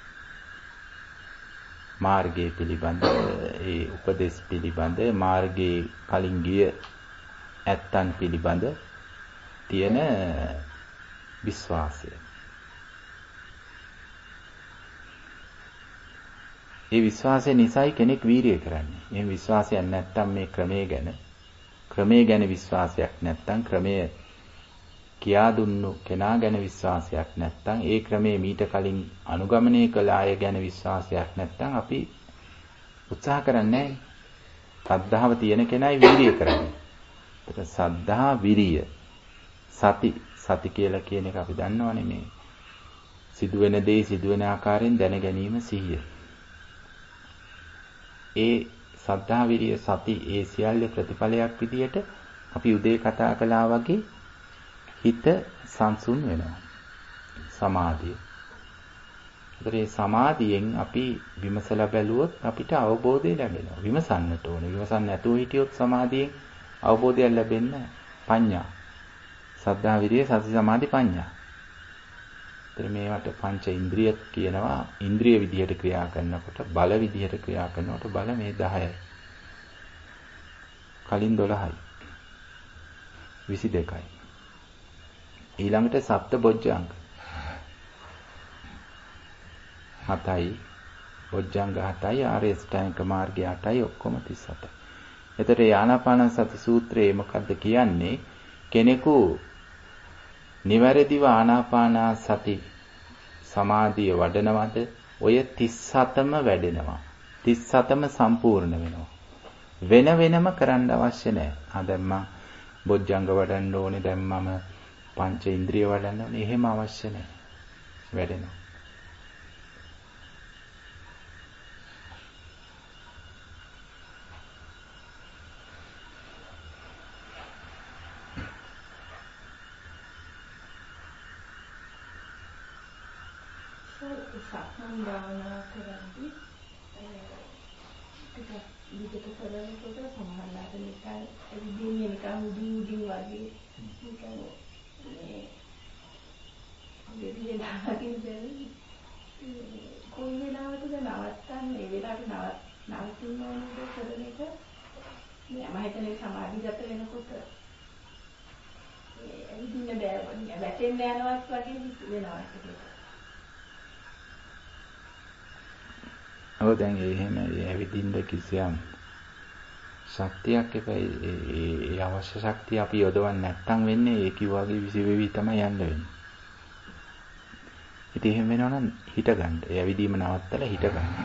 මාර්ගයේ පිළිබඳ ඒ උපදේශ පිළිබඳ මාර්ගයේ කලින් ගිය ඇත්තන් පිළිබඳ තියෙන විශ්වාසය. ඒ විශ්වාසය නිසායි කෙනෙක් වීරිය කරන්නේ. මේ විශ්වාසයක් නැත්තම් මේ ක්‍රමයේ ගැන විශ්වාසයක් නැත්තම් ක්‍රමය කියා දුන්නු කෙනා ගැන විශ්වාසයක් නැත්තම් ඒ ක්‍රමයේ මීට කලින් අනුගමනය කළ අය ගැන විශ්වාසයක් නැත්තම් අපි උත්සාහ කරන්නේ නැහැ. සද්ධාව තියෙන කෙනයි වීරිය කරන්නේ. ඒක සද්ධා විරිය සති කියලා කියන එක අපි දන්නවනේ මේ සිදුවෙන දේ සිදුවෙන ආකාරයෙන් දැන ගැනීම සිහිය. ඒ සද්ධා විරිය සති ඒ සියල්ල ප්‍රතිඵලයක් විදියට අපි උදේ කතා කළා වගේ හිත සංසුන් වෙනවා. සමාධිය. ඒ සමාධියෙන් අපි විමසලා බැලුවොත් අපිට අවබෝධය ලැබෙනවා. විමසන්නට ඕනේ. විමසන්න නැතුව හිටියොත් සමාධියෙන් අවබෝධය ලැබෙන්න පඤ්ඤා. සද්ධා විරිය සති සමාධි පඤ්ඤා. මේවට පංච ඉන්ද්‍රිය කියනවා. ඉන්ද්‍රිය විදිහට ක්‍රියා කරනකොට බල විදිහට ක්‍රියා කරනකොට බල මේ 10යි. කලින් 12යි. 22යි. ඊළඟට සප්ත බොජ්ජංග 7යි. බොජ්ජංග 7යි ආර්ය ශ්‍රැංග මාර්ගය 8යි ඔක්කොම 37යි. එතකොට ආනාපාන සති සූත්‍රයේ මොකද්ද කියන්නේ? කෙනෙකු නිවැරදිව ආනාපාන සති සමාධිය වඩනවද? ඔය 37ම වැඩෙනවා. 37ම සම්පූර්ණ වෙනවා. වෙන වෙනම කරන්න අවශ්‍ය නැහැ. දැන් මම බොජ්ජංග වඩන්න ඕනේ. දැන් මම පංච ඉන්ද්‍රිය වඩන්න ඕනේ. එහෙම අවශ්‍ය නැහැ. වැඩෙනවා. සක්මන් භාවනා කරද්දී ටිකක් විදිහට කරනකොට සමහරවිට නිකන් එදිනේ නිකන් උඩින් වගේ නිකන් මේ වෙලාවකින් දැනෙන්නේ කොයි වෙලාවටද නවත්තන්නේ ඒ වෙලාවට නවතින්න ඕනද කරන එක මම හිතන්නේ සමාධිගත වෙනකොට ඇවිදින්න බෑ වගේ වැටෙන්න යනවත් වගේ වෙනවා ඒක. ඔව් දැන් එහෙම ඇවිදින්න කිසියම් ශක්තියක් එපයි ඒ අවශ්‍ය ශක්තිය අපි යොදවන්නේ නැත්නම් වෙන්නේ ඒ කිව්වාගේ විසිවෙවි තමයි යන්න වෙන්නේ. ඉතින් එහෙම වෙනවා නම් හිට ගන්න. ඒ ඇවිදීම නවත්තලා හිට ගන්න.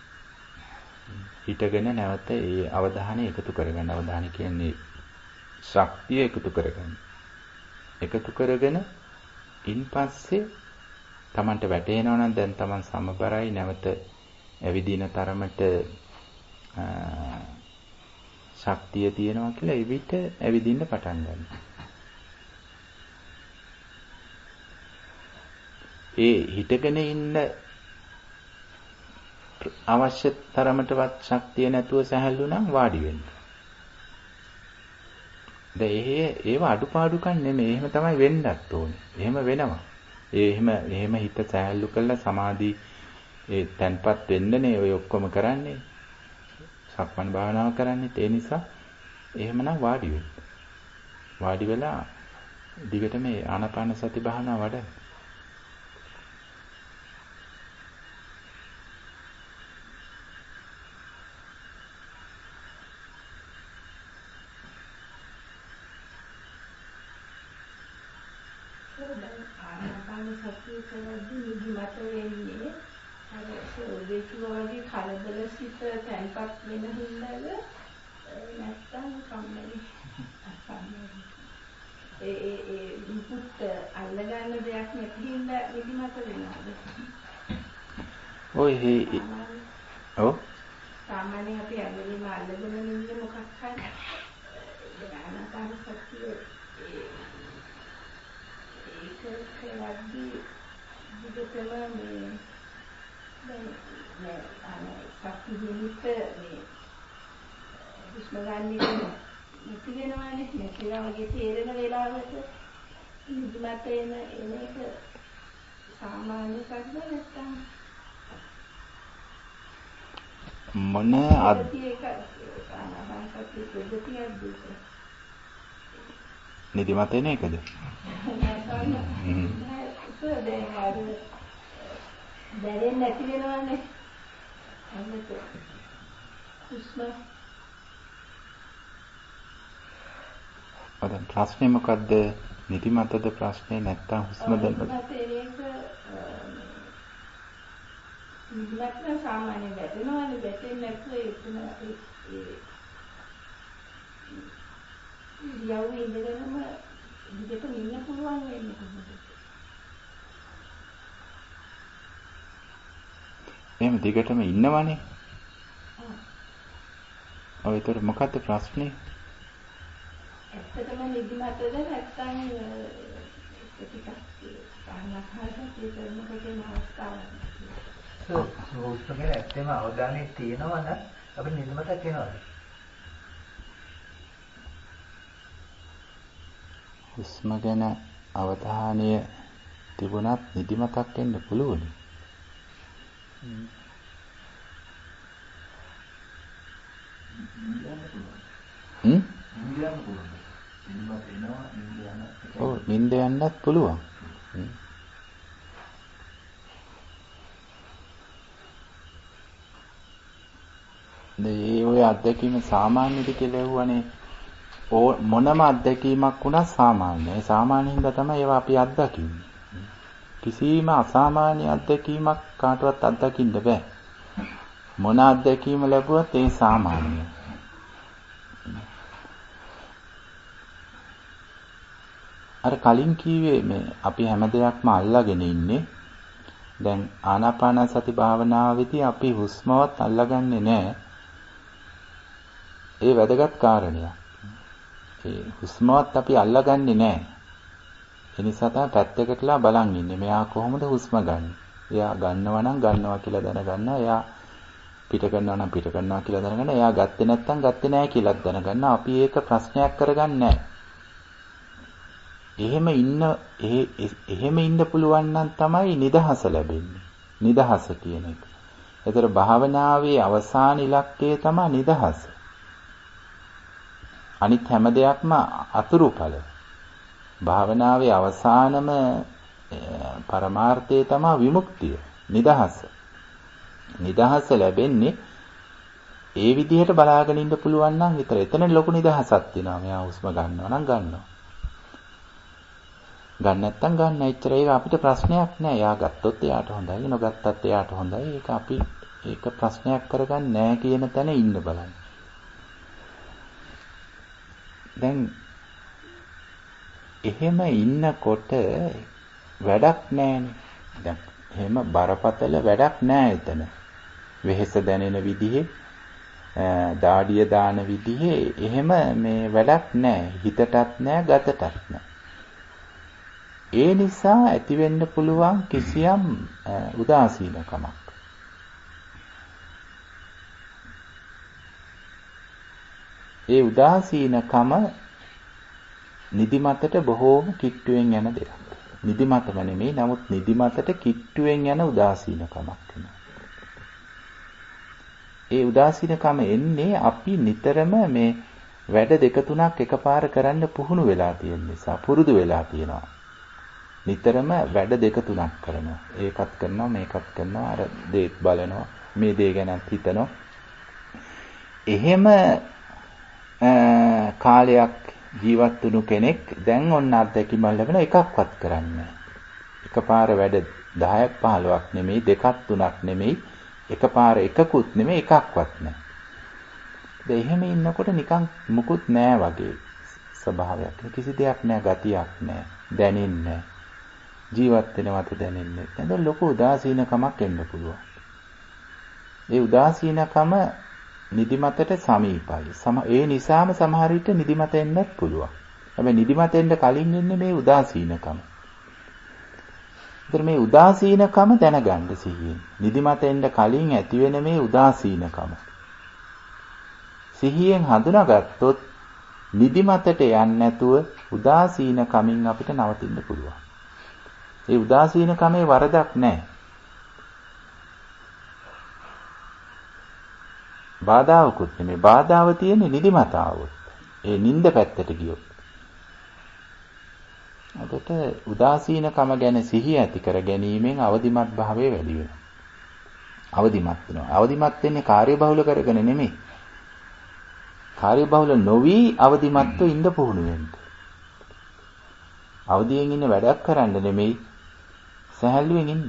හිටගෙන නැවත ඒ අවධානය එකතු කරගන්න. අවධානය කියන්නේ ශක්තිය එකතු කරගන්න. එකතු කරගෙන ඉන්පස්සේ Tamanට වැටෙනවා නම් දැන් Taman සමබරයි නැවත ඇවිදින තරමට ශක්තිය තියෙනවා කියලා ඒ විට ඇවිදින්න පටන් ගන්න. ඒ හිටගෙන ඉන්න අවශ්‍ය තරමටවත් ශක්තිය නැතුව සැහැල්ලු නම් වාඩි වෙන්න. දැන් ඒව අඩුපාඩුකම් නෙමෙයි. එහෙම තමයි වෙන්නත් ඕනේ. එහෙම වෙනවා. එහෙම හිත සැහැල්ලු කරලා සමාධි ඒ තැන්පත් වෙන්නනේ ඔය ඔක්කොම කරන්නේ. සක්මන් භාවනාව කරන්නේ ඒ නිසා එහෙමනම් වාඩි වෙන්න. වාඩි වෙලා දිගට මේ ආනාපාන සති භාවනාව වඩන්න. ආනාපාන සතිය කරද්දී නිදිමත වෙන්නේ අර සෝදේකුවගේ කලබල සිත තැන්පත් වෙන හින්දාද නැත්තම් කම්මැලි අසම්මයි ඒ ඉන්පුට් අල්ලගන්න දෙයක් නැති හින්දා නිදිමත වෙනවද? ඔය ඔව් සාමාන්‍යයෙන් අපි ඇඟිලිම අල්ලගෙන ඉන්නේ මොකක් හරි ආනාපාන සතිය ඒක කරද්දී විදතම මේ සක්ති හිමිට මේ හුස්ම ගන්න එක නැති වෙනවානේ නැතිලා වගේ තේරෙන වෙලාවට නිදිමත එන එක සාමාන්‍ය එකක්ද නැත්නම් මොන නිදිමත එන එකද? දැනෙන්නේ නැති වෙනවනේ. අන්නත හුස්ම අද ප්‍රශ්නේ මොකද්ද? නිදිමතද ප්‍රශ්නේ නැත්නම් හුස්ම දැනීමද? නිදිමත සාමාන්‍ය වැටෙනවනේ වැටෙන්නේ නැතුව එතන යවු ඉඳගෙනම දිගටම ඉන්න පුළුවන් වෙන්නේ කොහොමද? එහෙම දිගටම ඉන්නවනේ. ඔය ඒතර මොකද්ද ප්‍රශ්නේ? ඇත්තටම නිදිමතද නැත්නම් ටිකක් ආනාපානසතිය කරනකොට එන අවස්ථාවක්. හුස්ම ගැන ඇත්තම අවධානය තියෙනවා නම් අපිට නිදිමතක් එනවද? හුස්ම ගැන අවධානය තිබුණත් නිදිමතක් එන්න පුළුවන්. ඔව් නිින්ද යන්නත් පුළුවන්. මේ ඔය අත්දැකීම සාමාන්‍යද කියලා ඇහුවනේ. මොනම අත්දැකීමක් වුණත් සාමාන්‍යයි. ඒ සාමාන්‍ය හින්දා තමයි ඒවා අපි අත්දකින්නේ. කිසිම අසාමාන්‍ය අත්දැකීමක් කාටවත් අත්දකින්න බෑ. මොන අත්දැකීම ලැබුවත් ඒ සාමාන්‍යයි. අර කලින් කීවේ මේ අපි හැම දෙයක්ම අල්ලාගෙන ඉන්නේ. දැන් ආනාපාන සති භාවනාවේදී අපි හුස්මවත් අල්ලාගන්නේ නැහැ. ඒ වැදගත් කාරණයක්. ඒ හුස්මවත් අපි අල්ලාගන්නේ නැහැ. ඒ නිසා තමයි පැත්තකටලා බලන් ඉන්නේ. මෙයා කොහොමද හුස්ම ගන්නෙ? එයා ගන්නවා නම් ගන්නවා කියලා දැනගන්නවා. එයා පිට කරනවා නම් පිට කරනවා කියලා දැනගන්නවා. එයා ගත්තේ නැත්නම් ගත්තේ නැහැ කියලා දැනගන්නවා. අපි ඒක ප්‍රශ්නයක් කරගන්නේ නැහැ. එහෙම ඉන්න පුළුවන් නම් තමයි නිදහස ලැබෙන්නේ. නිදහස කියන එක. ඒතර භාවනාවේ අවසාන ඉලක්කය තමයි නිදහස. අනිත් හැම දෙයක්ම අතුරුඵල. භාවනාවේ අවසානම පරමාර්ථය තමයි විමුක්තිය, නිදහස. නිදහස ලැබෙන්නේ ඒ විදිහට බලාගෙන ඉන්න පුළුවන් නම් විතර. එතන ලොකු නිදහසක් තියෙනවා. මෙයා හුස්ම ගන්නවා නම් ගන්නවා. ගන්න නැත්තම් ගන්න. එච්චර ඒක අපිට ප්‍රශ්නයක් නෑ. එයා ගත්තොත් එයාට හොඳයි, නොගත්තත් එයාට හොඳයි. ඒක ප්‍රශ්නයක් කරගන්න නෑ කියන තැන ඉන්න බලන්න. දැන් එහෙම ඉන්නකොට වැඩක් නෑනේ. දැන් එහෙම බරපතල වැඩක් නෑ එතන. වෙහෙස දැනෙන විදිහේ, දාඩිය දාන විදිහේ එහෙම මේ වැඩක් නෑ. හිතටත් නෑ, ගතටත් නෑ. ඒ නිසා ඇති වෙන්න පුළුවන් කිසියම් උදාසීනකමක්. ඒ උදාසීනකම නිදිමතට බොහෝම කිට්ටුවෙන් යන දෙයක්. නිදිමතම නෙමෙයි, නමුත් නිදිමතට කිට්ටුවෙන් යන උදාසීනකමක් වෙනවා. ඒ උදාසීනකම එන්නේ අපි නිතරම මේ වැඩ දෙක තුනක් එකපාර කරන්න පුහුණු වෙලා තියෙන නිසා, පුරුදු වෙලා තියෙනවා. නිතරම වැඩ දෙක තුනක් කරනවා. ඒකත් කරනවා, මේකත් කරනවා, අර දේත් බලනවා, මේ දේ ගැනත් හිතනවා. එහෙම කාලයක් ජීවත් වුණු කෙනෙක් දැන් ඔන්න අත්දැකීම් ලැබෙන එකක්වත් කරන්නේ නැහැ. එකපාර වැඩ 10ක් 15ක් නෙමෙයි, දෙකක් තුනක් නෙමෙයි, එකපාර එකකුත් නෙමෙයි, එකක්වත් නැහැ. එහෙම ඉන්නකොට නිකන් මුකුත් නැහැ වගේ ස්වභාවයක්. කිසි දෙයක් නැහැ, ගතියක් නැහැ, දැනෙන්නේ නැහැ. ජීවත් වෙනවට දැනෙන්නේ නැහැ. දැන් ලොකු උදාසීනකමක් එන්න පුළුවන්. ඒ උදාසීනකම නිදිමතට සමීපයි. ඒ නිසාම සමහර විට නිදිමත එන්නත් පුළුවන්. හැබැයි නිදිමත එන්න කලින් එන්නේ මේ උදාසීනකම. ඒතර මේ උදාසීනකම දැනගන්න සිහියෙන්. නිදිමත එන්න කලින් ඇති වෙන මේ උදාසීනකම සිහියෙන් හඳුනාගත්තොත් නිදිමතට යන්නේ නැතුව උදාසීනකමින් අපිට නවතින්න පුළුවන්. ඒ උදාසීනකමේ වරදක් නැහැ. බාධාවකුත් නෙමෙයි. බාධාව තියෙන්නේ නිදිමතාවොත්. ඒ නිින්ද පැත්තට ගියොත්. අදට උදාසීනකම ගැන සිහිය ඇති කර ගැනීමෙන් අවදිමත් භාවය වැඩි වෙනවා. අවදිමත් වෙනවා. අවදිමත් වෙන්නේ කාර්යබහුල කරගෙන නෙමෙයි. කාර්යබහුල නොවි අවදිමත්ව ඉන්න පුහුණු වෙන්න. අවදියෙන් ඉන්න වැඩක් කරන්න නෙමෙයි, සැහැල්ලුවෙන් ඉන්න.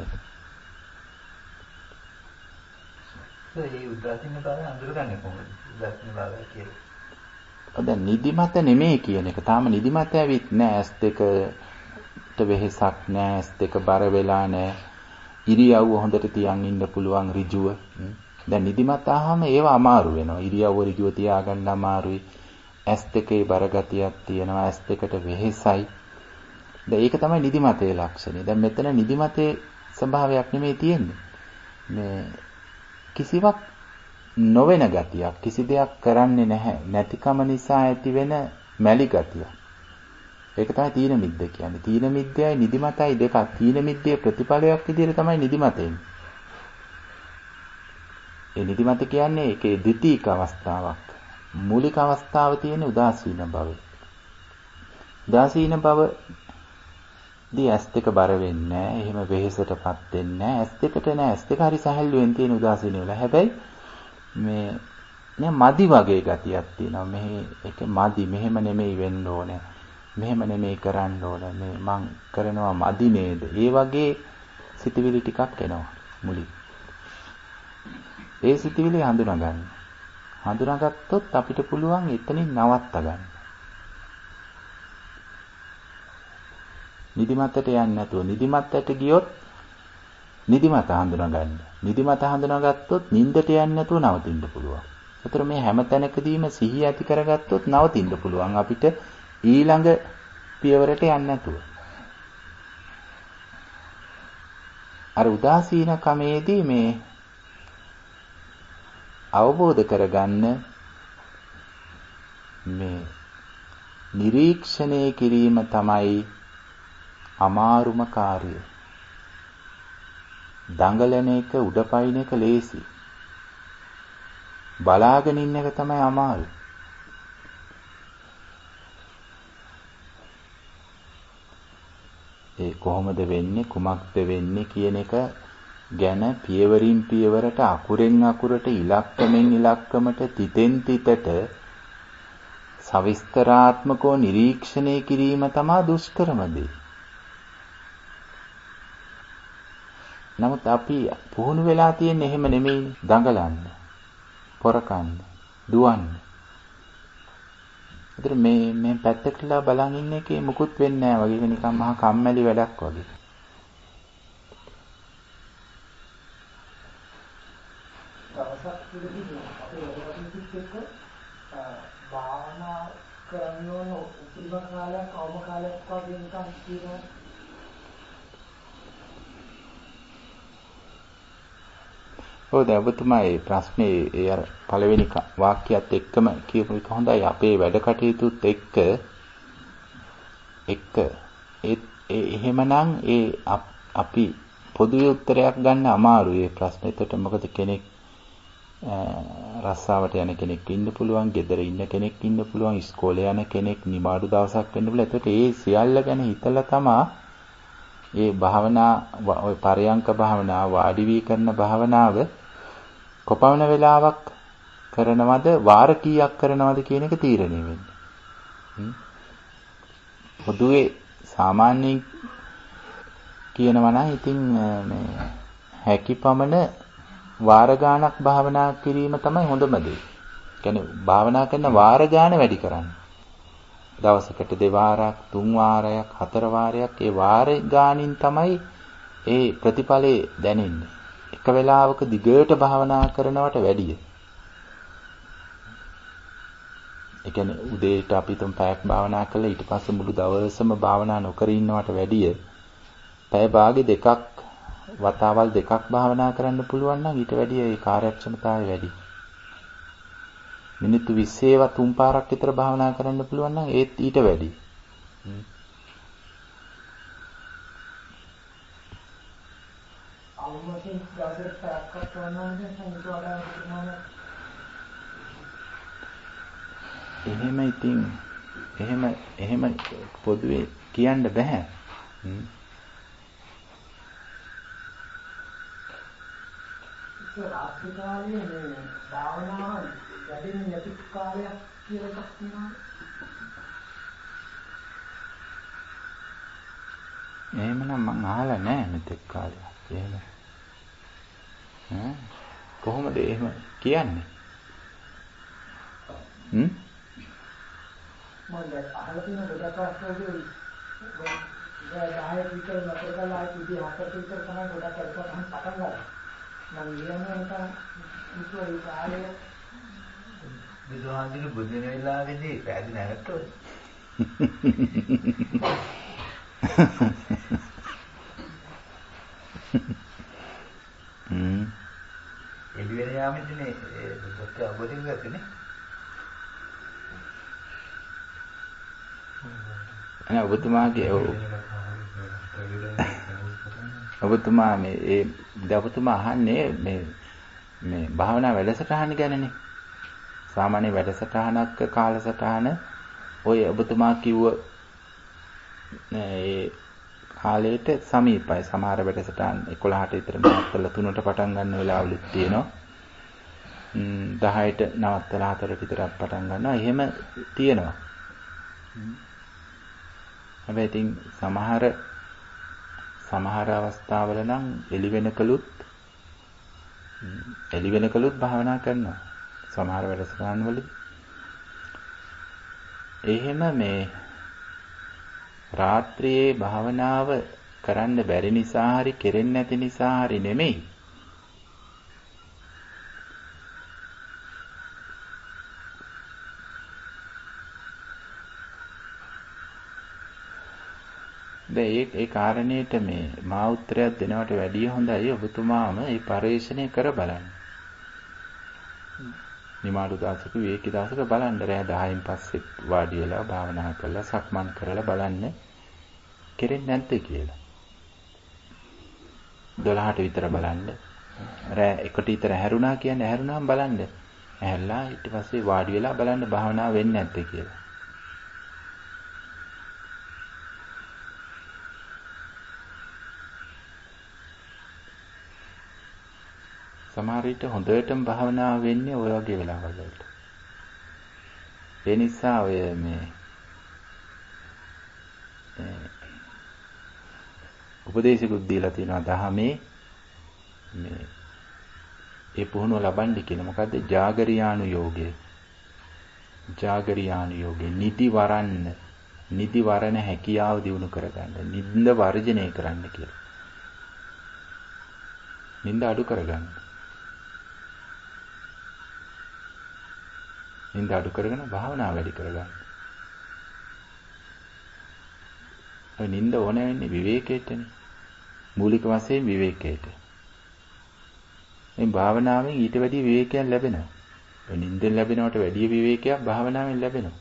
ඒ උදාසීන භාවය අඳුරගන්නේ කොහොමද? උදාසීන භාවය කියන්නේ. දැන් නිදිමත නෙමෙයි කියන එක. තාම නිදිමත ඇවිත් නෑ. ඇස් දෙකට වෙහෙසක් නෑ. ඇස් දෙක බර වෙලා නෑ. ඉරියව්ව හොඳට තියන් ඉන්න පුළුවන් ඍජුව. දැන් නිදිමත ආවම ඒව අමාරු වෙනවා. ඉරියව්ව ඍජුව තියාගන්න අමාරුයි. ඇස් දෙකේ බර ගතියක් තියෙනවා. ඇස් දෙකට වෙහෙසයි. දැන් ඒක තමයි නිදිමතේ ලක්ෂණය. දැන් මෙතන නිදිමතේ ස්වභාවයක් නෙමෙයි තියෙන්නේ. මේ කිසිවක් නොවන ගතියක්, කිසි දෙයක් කරන්නේ නැහැ, නැතිකම නිසා ඇතිවෙන මැලි ගතිය. ඒක තමයි තීන මිද්ද කියන්නේ. තීන මිද්දයයි නිදිමතයි දෙකක්. තීන මිද්දේ ප්‍රතිඵලයක් විදිහට තමයි නිදිමත එන්නේ. ඒ නිදිමත කියන්නේ ඒකේ ද්විතීක අවස්ථාවක්. මූලික අවස්ථාව තියෙන උදාසීන බව. උදාසීන බව දී ඇස් දෙක බර වෙන්නේ නැහැ. එහෙම වෙහෙසටපත් වෙන්නේ නැහැ. ඇස් දෙකට නෑ. ඇස් දෙක හරි සැහැල්ලුවෙන් තියෙන උදාසීන වල. හැබැයි මේ මදි වගේ ගතියක් තියෙනවා. ඒක මදි. මෙහෙම නෙමෙයි වෙන්න ඕනේ. මෙහෙම නෙමෙයි කරන්න ඕනේ. මේ මං කරනවා මදි නේද? ඒ වගේ සිතුවිලි ටිකක් එනවා මුලින්. ඒ සිතුවිලි හඳුනා ගන්න. හඳුනාගත්තොත් අපිට පුළුවන් එතනින් නවත්ත ගන්න. නිදිමතට යන්නේ නැතුව නිදිමතට ගියොත් නිදිමත හඳුනා ගන්න. නිදිමත හඳුනාගත්තොත් නිින්දට යන්නේ නැතුව නවතින්න පුළුවන්. ඒතර මේ හැම තැනකදීම සිහිය ඇති කරගත්තොත් නවතින්න පුළුවන් අපිට ඊළඟ පියවරට යන්නේ නැතුව. අර උදාසීන කමේදී මේ අවබෝධ කරගන්න මේ නිරීක්ෂණය කිරීම තමයි අමාරුම කාර්යය. දඟලන එක උඩපයින් එක ලේසි. බලාගෙන ඉන්න එක තමයි අමාරු. ඒ කොහොමද වෙන්නේ කුමක්ද වෙන්නේ කියන එක ගැන පියවරින් පියවරට අකුරෙන් අකුරට ඉලක්කමෙන් ඉලක්කමට තිතෙන් තිතට සවිස්තරාත්මකව නිරීක්ෂණය කිරීම තමයි දුෂ්කරම දේ. නමුත් අපි පුහුණු වෙලා තියෙන්නේ එහෙම නෙමෙයිනේ. දඟලන්න, පොරකන්න, දුවන්න. ඒතර මේ පැත්තකටලා බලන් ඉන්න එකේ මුකුත් වෙන්නේ නැහැ වගේ නිකන් මහා කම්මැලි වැඩක් වගේ. දවසක් තුළදී අපේ වැඩකටයුතු එක්ක භාවනා කරන උපරිම කාලයක් අවම කාලයක් වගේ නිකන් තියෙනවා. ඔව් දැන් ඔබතුමා මේ ප්‍රශ්නේ ඒ අර පළවෙනි වාක්‍යයත් එක්කම කියපු එක හොඳයි. අපේ වැඩ කටයුතුත් එක්ක එහෙමනම් අපි පොදුවේ උත්තරයක් ගන්න අමාරුයි මේ ප්‍රශ්නෙට. මොකද කෙනෙක් රස්සාවට යන කෙනෙක් ඉන්න පුළුවන්, ගෙදර ඉන්න කෙනෙක් ඉන්න පුළුවන්, ඉස්කෝලේ යන කෙනෙක් නිමාඩු දවසක් වෙන්න පුළුවන්. ඒකට ඒ සියල්ල ගැන හිතලා තමයි මේ භාවනා ඔය පරයන්ක භාවනාව, වාඩි වී කරන භාවනාව කොපමණ වෙලාවක් කරනවද, වාර කීයක් කරනවද කියන එක තීරණය වෙන්නේ. පොදුවේ සාමාන්‍යයෙන් කියනවා නම් ඉතින් මේ හැකිපමණ වාර ගාණක් භාවනා කිරීම තමයි හොඳම දේ. කියන්නේ භාවනා කරන වාර ගාණ වැඩි කරන්න. දවසකට 2 වාරයක්, 3 වාරයක්, 4 වාරයක් ඒ වාර ගාණින් තමයි ඒ ප්‍රතිඵලේ දැනෙන්නේ. එක වෙලාවක දිගට භාවනා කරනවට වැඩිය. ඒ කියන්නේ උදේට අපි තුන් පැයක් භාවනා කළා ඊට පස්සේ මුළු දවසම භාවනා නොකර ඉන්නවට වැඩිය පැය භාගෙ දෙකක් වතාවල් දෙකක් භාවනා කරන්න පුළුවන් නම් ඊට වැඩිය ඒ කාර්යක්ෂමතාවය වැඩි. මිනිත්තු 20වත් 3 පාරක් විතර භාවනා කරන්න පුළුවන් නම් ඒත් ඊට වැඩි. අවුමකින් ගාසර් පැයක් කරනවා නම් සංකෝඩා කරනවා. එහෙම පොදුවේ කියන්න බෑ. රාත්‍රී කාලයේ මේ භාවනාව වැඩිම නැති කාලයක් කියලා එකක් තියෙනවා. එහෙමනම් මං අහලා නැහැ මෙතෙක් කාලයක්. එහෙම. කොහොමද එහෙම කියන්නේ? මම අහලා තියෙන ගොඩක් අවස්ථාවලදී 10 විතර නතර කරලා ඉතින් 4 විතර තමයි ගොඩක් අරකට පටන් ගන්නවා. මම කියන්නේ නිකන් මුතුයි කාලේ විද්‍යාන්තික බුද්ධ වෙලාවේදී පැහැදිලි නැගත්තොත් එළිවෙන යාමේදීනේ බුද්ධ අවබෝධයෙන් ගත්තනේ. අනේ ඔබතුමාගේ ඔබතුමා මේ ඔබතුමා අහන්නේ මේ භාවනා වැඩසටහන ගැනනේ. සාමාන්‍ය වැඩසටහනක් කාලසටහන ඔය ඔබතුමා කිව්ව ඒ කාලයට සමීපයි. සමහර වැඩසටහන් 11ට විතර නවත්තලා 3ට පටන් ගන්න වෙලාවලුත් තියෙනවා. 10ට නවත්තලා 4ට විතරක් පටන් ගන්නවා. එහෙම තියෙනවා. හැබැයි ඉතින් සමහර අවස්ථාවල නම් එළි වෙනකලුත් භාවනා කරනවා. සමහර වැඩසටහන් වලදී එහෙම මේ රාත්‍රියේ භාවනාව කරන්න බැරි නිසා හරි කෙරෙන්නේ නැති නිසා හරි නෙමෙයි. ඒ කාරණේට මේ මා උත්තරයක් දෙනවට වැඩිය හොඳයි ඔබතුමාම මේ පරිශ්‍රණය කර බලන්න. නිමාඩු දවසක විවේකී දවසක බලන්න රෑ 10න් පස්සේ වාඩි වෙලා භාවනා කරලා සක්මන් කරලා බලන්න කෙරෙන්නේ නැද්ද කියලා. 12ට විතර බලන්න. රෑ 1ට විතර හැරුණා කියන්නේ හැරුණාම බලන්න. ඇහැරලා ඊට පස්සේ වාඩි වෙලා බලන්න භාවනාව වෙන්නේ නැද්ද කියලා. සමහර විට හොඳටම භාවනාව වෙන්නේ ওই වගේ වෙලාවල් වලට. ඒ නිසා ඔය මේ උපදේශකුත් දීලා තියෙනවා දහමේ මේ ඒ පුහුණුව ලබන්න කියන මොකද්ද? ජාගරියානු යෝගය. ජාගරියානු යෝගය නිදි වරණ හැකියාව දිනු කරගන්න. නිින්ද වර්ජනය කරන්න කියලා. නිින්ද අඩු කරගන්න. නිින්ද අඩු කරගෙන භාවනාව වැඩි කරගන්න. ඔය නිින්ද ඕන වෙන්නේ විවේකයටනේ. මූලික වශයෙන් විවේකයට. මේ භාවනාවෙන් ඊට වැඩි විවේකයක් ලැබෙනවා. ඔය නිින්දෙන් ලැබෙනවට වැඩි විවේකයක් භාවනාවෙන් ලැබෙනවා.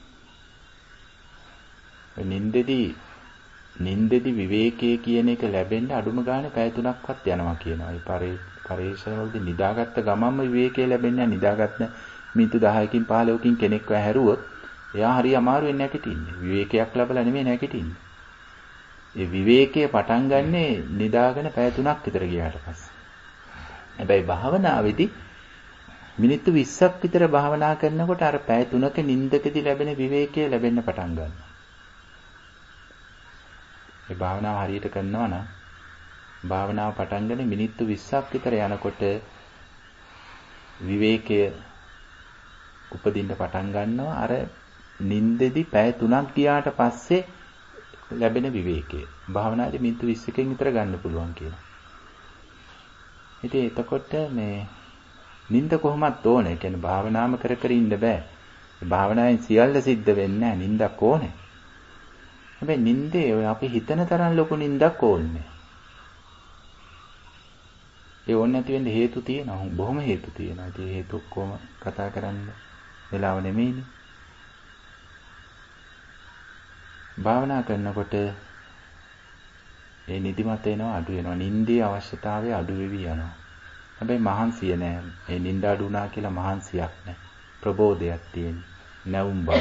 ඔය නිින්දෙදි විවේකයේ කියන එක ලැබෙන්න අඩුම ගානේ පැය 3ක්වත් යනවා කියනවා. ඒ පරිශ්‍රවලදී නිදාගත්ත ගමන්ම විවේකයේ ලැබෙන්නේ නිදාගත්ත මිනිත්තු 10කින් 15කින් කෙනෙක්ව හැරුවොත් එයා හරි අමාරුවෙන් නැගිටින්නේ. විවේකයක් ලැබලා නෙමෙයි නැගිටින්නේ. ඒ විවේකයේ පටන් ගන්නේ නිදාගෙන පැය 3ක් විතර ගියාට පස්සේ. හැබැයි භාවනාවේදී මිනිත්තු 20ක් විතර භාවනා කරනකොට අර පැය 3ක නිින්දකදී ලැබෙන විවේකය ලැබෙන්න පටන් ගන්නවා. මේ භාවනාව හරියට කරනවා නම් භාවනාව පටන් ගන්නේ මිනිත්තු 20ක් විතර යනකොට විවේකය උපදින්න පටන් ගන්නවා. අර නිින්දෙදි පැය 3ක් ගියාට පස්සේ ලැබෙන විවේකය. භාවනාවේ මිනිත්තු 20කින් විතර ගන්න පුළුවන් කියලා. ඉතින් එතකොට මේ නිින්ද කොහොමද ඕනේ? ඒ කියන්නේ භාවනාම කර කර ඉන්න බෑ. භාවනාවෙන් සියල්ල සිද්ධ වෙන්නේ නැහැ. නිින්දක් ඕනේ. හැබැයි නිින්දේ ඔය අපි හිතන තරම් ලොකු නිින්දක් ඕනේ. ඒ ඕනේ නැති වෙන්න හේතු තියෙනවා. බොහොම හේතු තියෙනවා. ඒ හේතු ඔක්කොම කතා කරන්න වෙලාව නෙමෙයිනේ. භාවනා කරනකොට ඒ නිදිමත එනවා අඩු වෙනවා. නිින්දේ අවශ්‍යතාවය අඩු වෙවි යනවා. හැබැයි මහන්සිය නෑ. ඒ නිින්ද අඩු වුණා කියලා මහන්සියක් නෑ. ප්‍රබෝධයක් තියෙන. නැවුම් බව.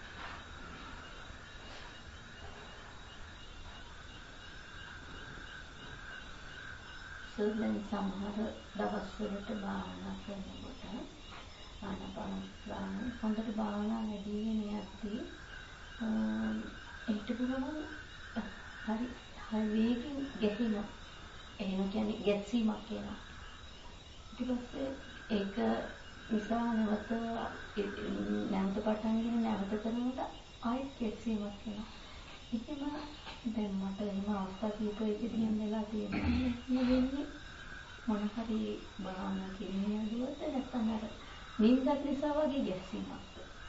සුදුන් සමහර දවස්වලට භාවනා කරනකොට ආනාපාන හොඳට භාවනා වැඩි වෙන යද්දී ඒකට පුළුවන් හරි වේගින් ගැහිලා එහෙම කියන්නේ ගැස්සීමක් එනවා. ඊට පස්සේ ඒක නිසා නැවත පටන්ගෙන නැවත කරනකොට ආයෙත් ගැස්සීමක් එනවා. ඉතින් දැන් මට එහෙම අවස්ථා කීපයකදී වෙලා තියෙනවා. වෙන්නේ මොන හරි භාවනා කිරීමේ අඩුවද නැත්නම් අර නිින්දක් නිසා වගේ ගැස්සීමක්.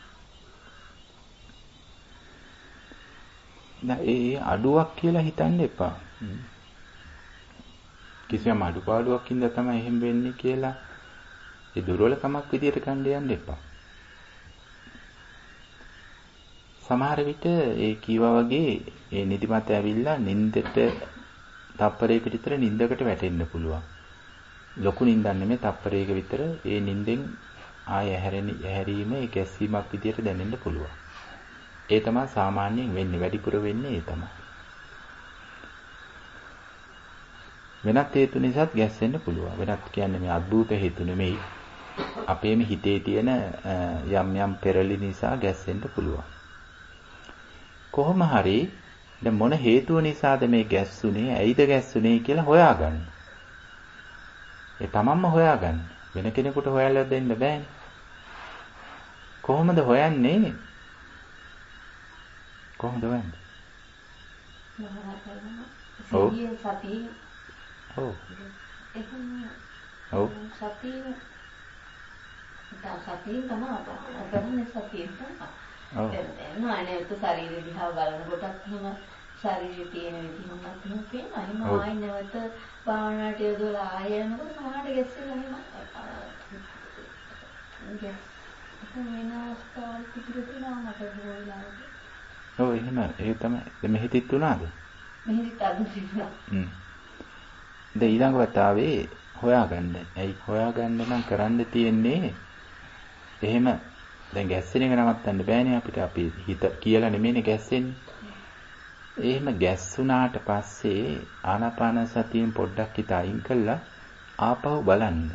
ඒ අඩුවක් කියලා හිතන්න එපා. කිසියම් අඩුපාඩුවක් ඉඳලා තමයි එහෙම වෙන්නේ කියලා ඒ දුර්වලකමක් විදියට ගන්න යන්න එපා. සමහර විට ඒ කීවා වගේ ඒ නිදිමත ඇවිල්ලා නිින්දට තප්පරයකට විතර නිින්දකට වැටෙන්න පුළුවන්. ලොකු නිින්දක් නෙමෙයි තප්පරයක විතර ඒ නිින්දෙන් ආය ඇහැරීම ඒ ගැස්සීමක් විදියට දැනෙන්න පුළුවන්. ඒ තමයි සාමාන්‍යයෙන් වෙන්නේ වැඩිපුර වෙන්නේ ඒ තමයි. වෙනත් හේතු නිසාත් ගැස්සෙන්න පුළුවන්. වෙනත් කියන්නේ මේ අද්භූත හේතු නෙමෙයි. අපේම හිතේ තියෙන යම් පෙරලි නිසා ගැස්සෙන්න පුළුවන්. කොහොම හරි දැන් මොන හේතුව නිසාද මේ ගැස්සුනේ? ඇයිද ගැස්සුනේ කියලා හොයාගන්න. ඒ තමන්ම හොයාගන්න. වෙන කෙනෙකුට හොයලා දෙන්න බෑනේ. කොහොමද හොයන්නේ? කොහොමද හොයන්නේ? ඔව්. ඔව්. සතියෙන් තමයි අපරන්නේ සතියෙන් තමයි. ඔව්. නෑ ශරීරය දිහා බලනකොටත් එහෙම ශරීරයේ තියෙන විදිහමත් එහෙම පේනවා. එහෙම ආයෙ නැවත භාවනාවට යොදවලා ආයෙ යනකොට මහාට ගැස්සෙලා එහෙම වෙන අවස්ථාවල් පිටින් තියෙනවා මට බොහෝ වෙලාවට. ඔව් එහෙම ඒ තමයි මෙහෙතිත් උනාද? මෙහෙදි තද තිබුණා. දැන් ඊළඟ වතාවේ හොයාගන්න. ඇයි හොයාගන්න නම් කරන්න තියෙන්නේ එහෙම දැන් ගැස්සෙන එක නවත්තන්න බෑනේ අපිට. අපි හිත කියලා නෙමෙයිනේ ගැස්සෙන්නේ. එහෙම ගැස්සුණාට පස්සේ ආනාපාන සතියෙන් පොඩ්ඩක් හිත අයින් කළා ආපහු බලන්න.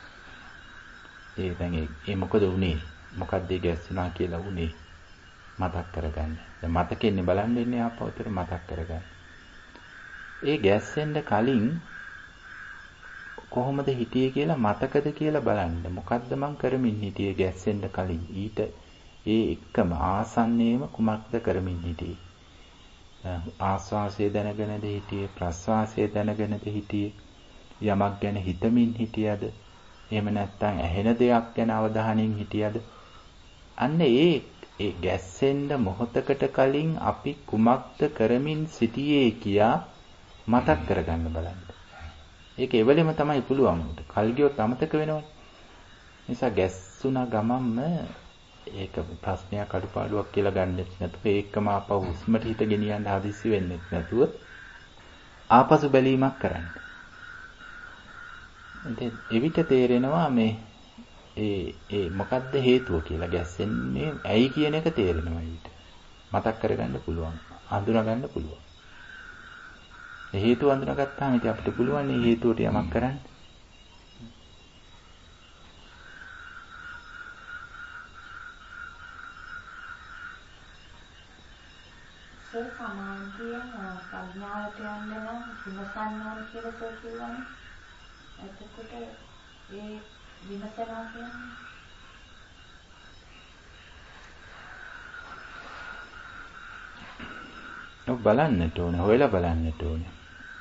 දැන් ඒ මොකද උනේ? මොකද්ද ගැස්සුණා කියලා උනේ? මතක් කරගන්න. දැන් මතකෙන්නේ බලන්න ඉන්නේ ආපහුතර මතක් කරගන්න. ඒ ගැස්සෙන්න කලින් කොහොමද හිටියේ කියලා මතකද කියලා බලන්න. මොකද්ද මං කරමින් හිටියේ ගැස්සෙන්න කලින්? ඊට ඒ එක්කම ආසන්නයේම කුමක්ද කරමින් හිටියේ? ආස්වාසය දැනගෙනද හිටියේ? ප්‍රස්වාසය දැනගෙනද හිටියේ? යමක් ගැන හිතමින් හිටියද? එහෙම නැත්නම් ඇහෙන දෙයක් ගැන අවධානයෙන් හිටියද? අන්න ඒ ගැස්සෙන්න මොහොතකට කලින් අපි කුමක්ද කරමින් සිටියේ කියා මතක් කරගන්න බලන්න. ඒක එවලෙම තමයි පුළුවන්. කල් ගියොත් අමතක වෙනවනේ. නිසා ගැස්සුණා ගමම්ම ඒක ප්‍රශ්නයක් අඩුපාඩුවක් කියලා ගන්නෙත් නැතුව ඒකම ආපහු හුස්මට හිත ගෙනියන්න හදිස්සි වෙන්නෙත් නැතුව ආපසු බැලීමක් කරන්න. ඉතින් එවිට තේරෙනවා මේ ඒ මොකද්ද හේතුව කියලා ගැස්සෙන්නේ ඇයි කියන එක තේරෙනවා ඊට. මතක් කරගන්න පුළුවන්. හඳුනා ගන්න පුළුවන්. ඒ හේතුව හඳුනාගත්තාම ඉතින් අපිට පුළුවන් මේ හේතුවට යමක් කරන්න. සර් සමාධියෙන් ප්‍රඥාවට යන්න නම් විමසන්න ඕන කියලා සර් කියවනේ. එතකොට ඒ විමසනවා කියන්නේ බලන්නට ඕනේ, හොයලා බලන්නට ඕනේ.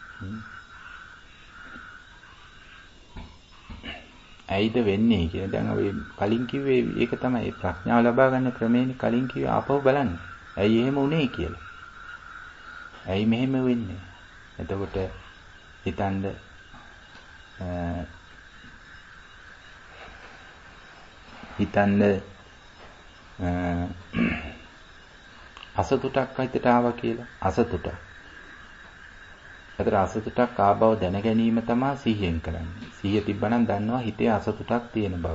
ඇයිද වෙන්නේ කියලා. දැන් අපි කලින් කිව්වේ ඒක තමයි ප්‍රඥාව ලබා ගන්න ක්‍රමේනේ. කලින් කිව්වේ ආපහු බලන්න. ඇයි එහෙම වුනේ කියලා. ඇයි මෙහෙම වෙන්නේ? එතකොට හිතන්න අසතුටක් හිතට ආවා කියලා. අසතුටක්. ඒතර අසතුටක් ආ බව දැන ගැනීම තමයි සිහියෙන් කරන්නේ. සිහිය තිබ්බනම් දන්නවා හිතේ අසතුටක් තියෙන බව.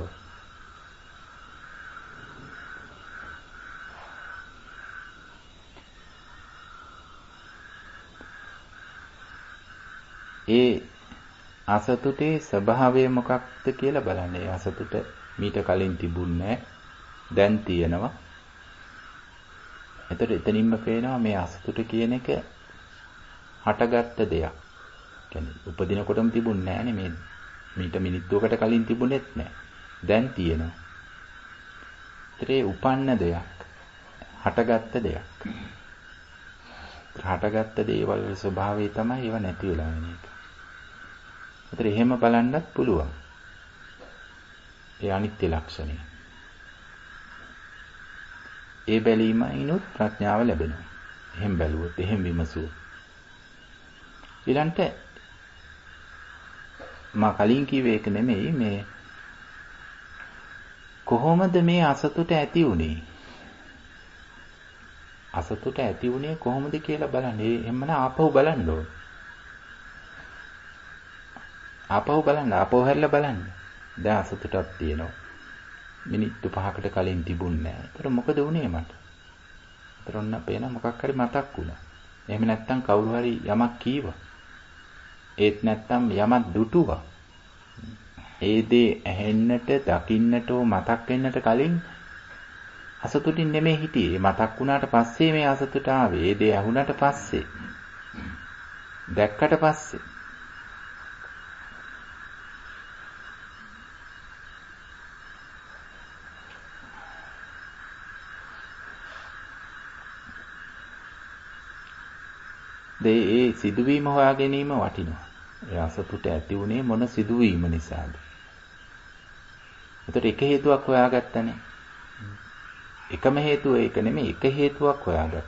ඒ අසතුටේ ස්වභාවය මොකක්ද කියලා බලන්න. ඒ අසතුට මීට කලින් තිබුණේ දැන් තියෙනවා. එතකොට එතනින්ම පේනවා මේ අසතුට කියන එක හටගත්ත දෙයක්. කියන්නේ උපදිනකොටම තිබුණේ නැහැ නේ. මීට මිනිත්තුවකට කලින් තිබුණෙත් නැහැ. දැන් තියෙනවා. ඒතරේ උපන්න දෙයක්. හටගත්ත දෙයක්. හටගත්ත දේවල් වල ස්වභාවය තමයි ඒව නැති වෙලා යන එක. ඒතර එහෙම බලන්නත් පුළුවන්. ඒ අනිත්‍ය ලක්ෂණය. ඒ බැලීමයිනුත් ප්‍රඥාව ලැබෙනවා. එහෙම බැලුවොත්, එහෙම විමසුවොත්. ඊළඟට මා කලින් කිව්වේ ඒක නෙමෙයි මේ කොහොමද මේ අසතුට ඇති වුනේ? අසතුට ඇති වුනේ කොහොමද කියලා බලන්න. එහෙමනම් ආපහු බලන්න ඕන. ආපහු බලන්න, ආපහු හැරිලා බලන්න. දැන් අසතුටක් තියෙනවා. මිනිත්තු 5කට කලින් තිබුණේ නැහැ. ඒතර මොකද වුනේ මට? ඒතර ඔන්න පේන මොකක් හරි මතක් වුණා. එහෙම නැත්නම් කවුරු හරි යමක් කීවා. ඒත් නැත්නම් යමක් දුටුවා. ඒ දේ ඇහෙන්නට, දකින්නට, මතක් වෙන්නට කලින් අසතුටින් නෙමෙයි හිටියේ. මතක් වුණාට පස්සේ මේ අසතුට ආවේ. ඒ දේ ඇහුණාට පස්සේ. දැක්කට පස්සේ. ඒ සිදුවීම හොයා ගැනීම වටිනවා. ඒ අසතුට ඇති වුණේ මොන සිදුවීම නිසාද? ඒතර එක හේතුවක් හොයාගත්තනේ. එකම හේතුව ඒක නෙමෙයි, එක හේතුවක් හොයාගත්තා.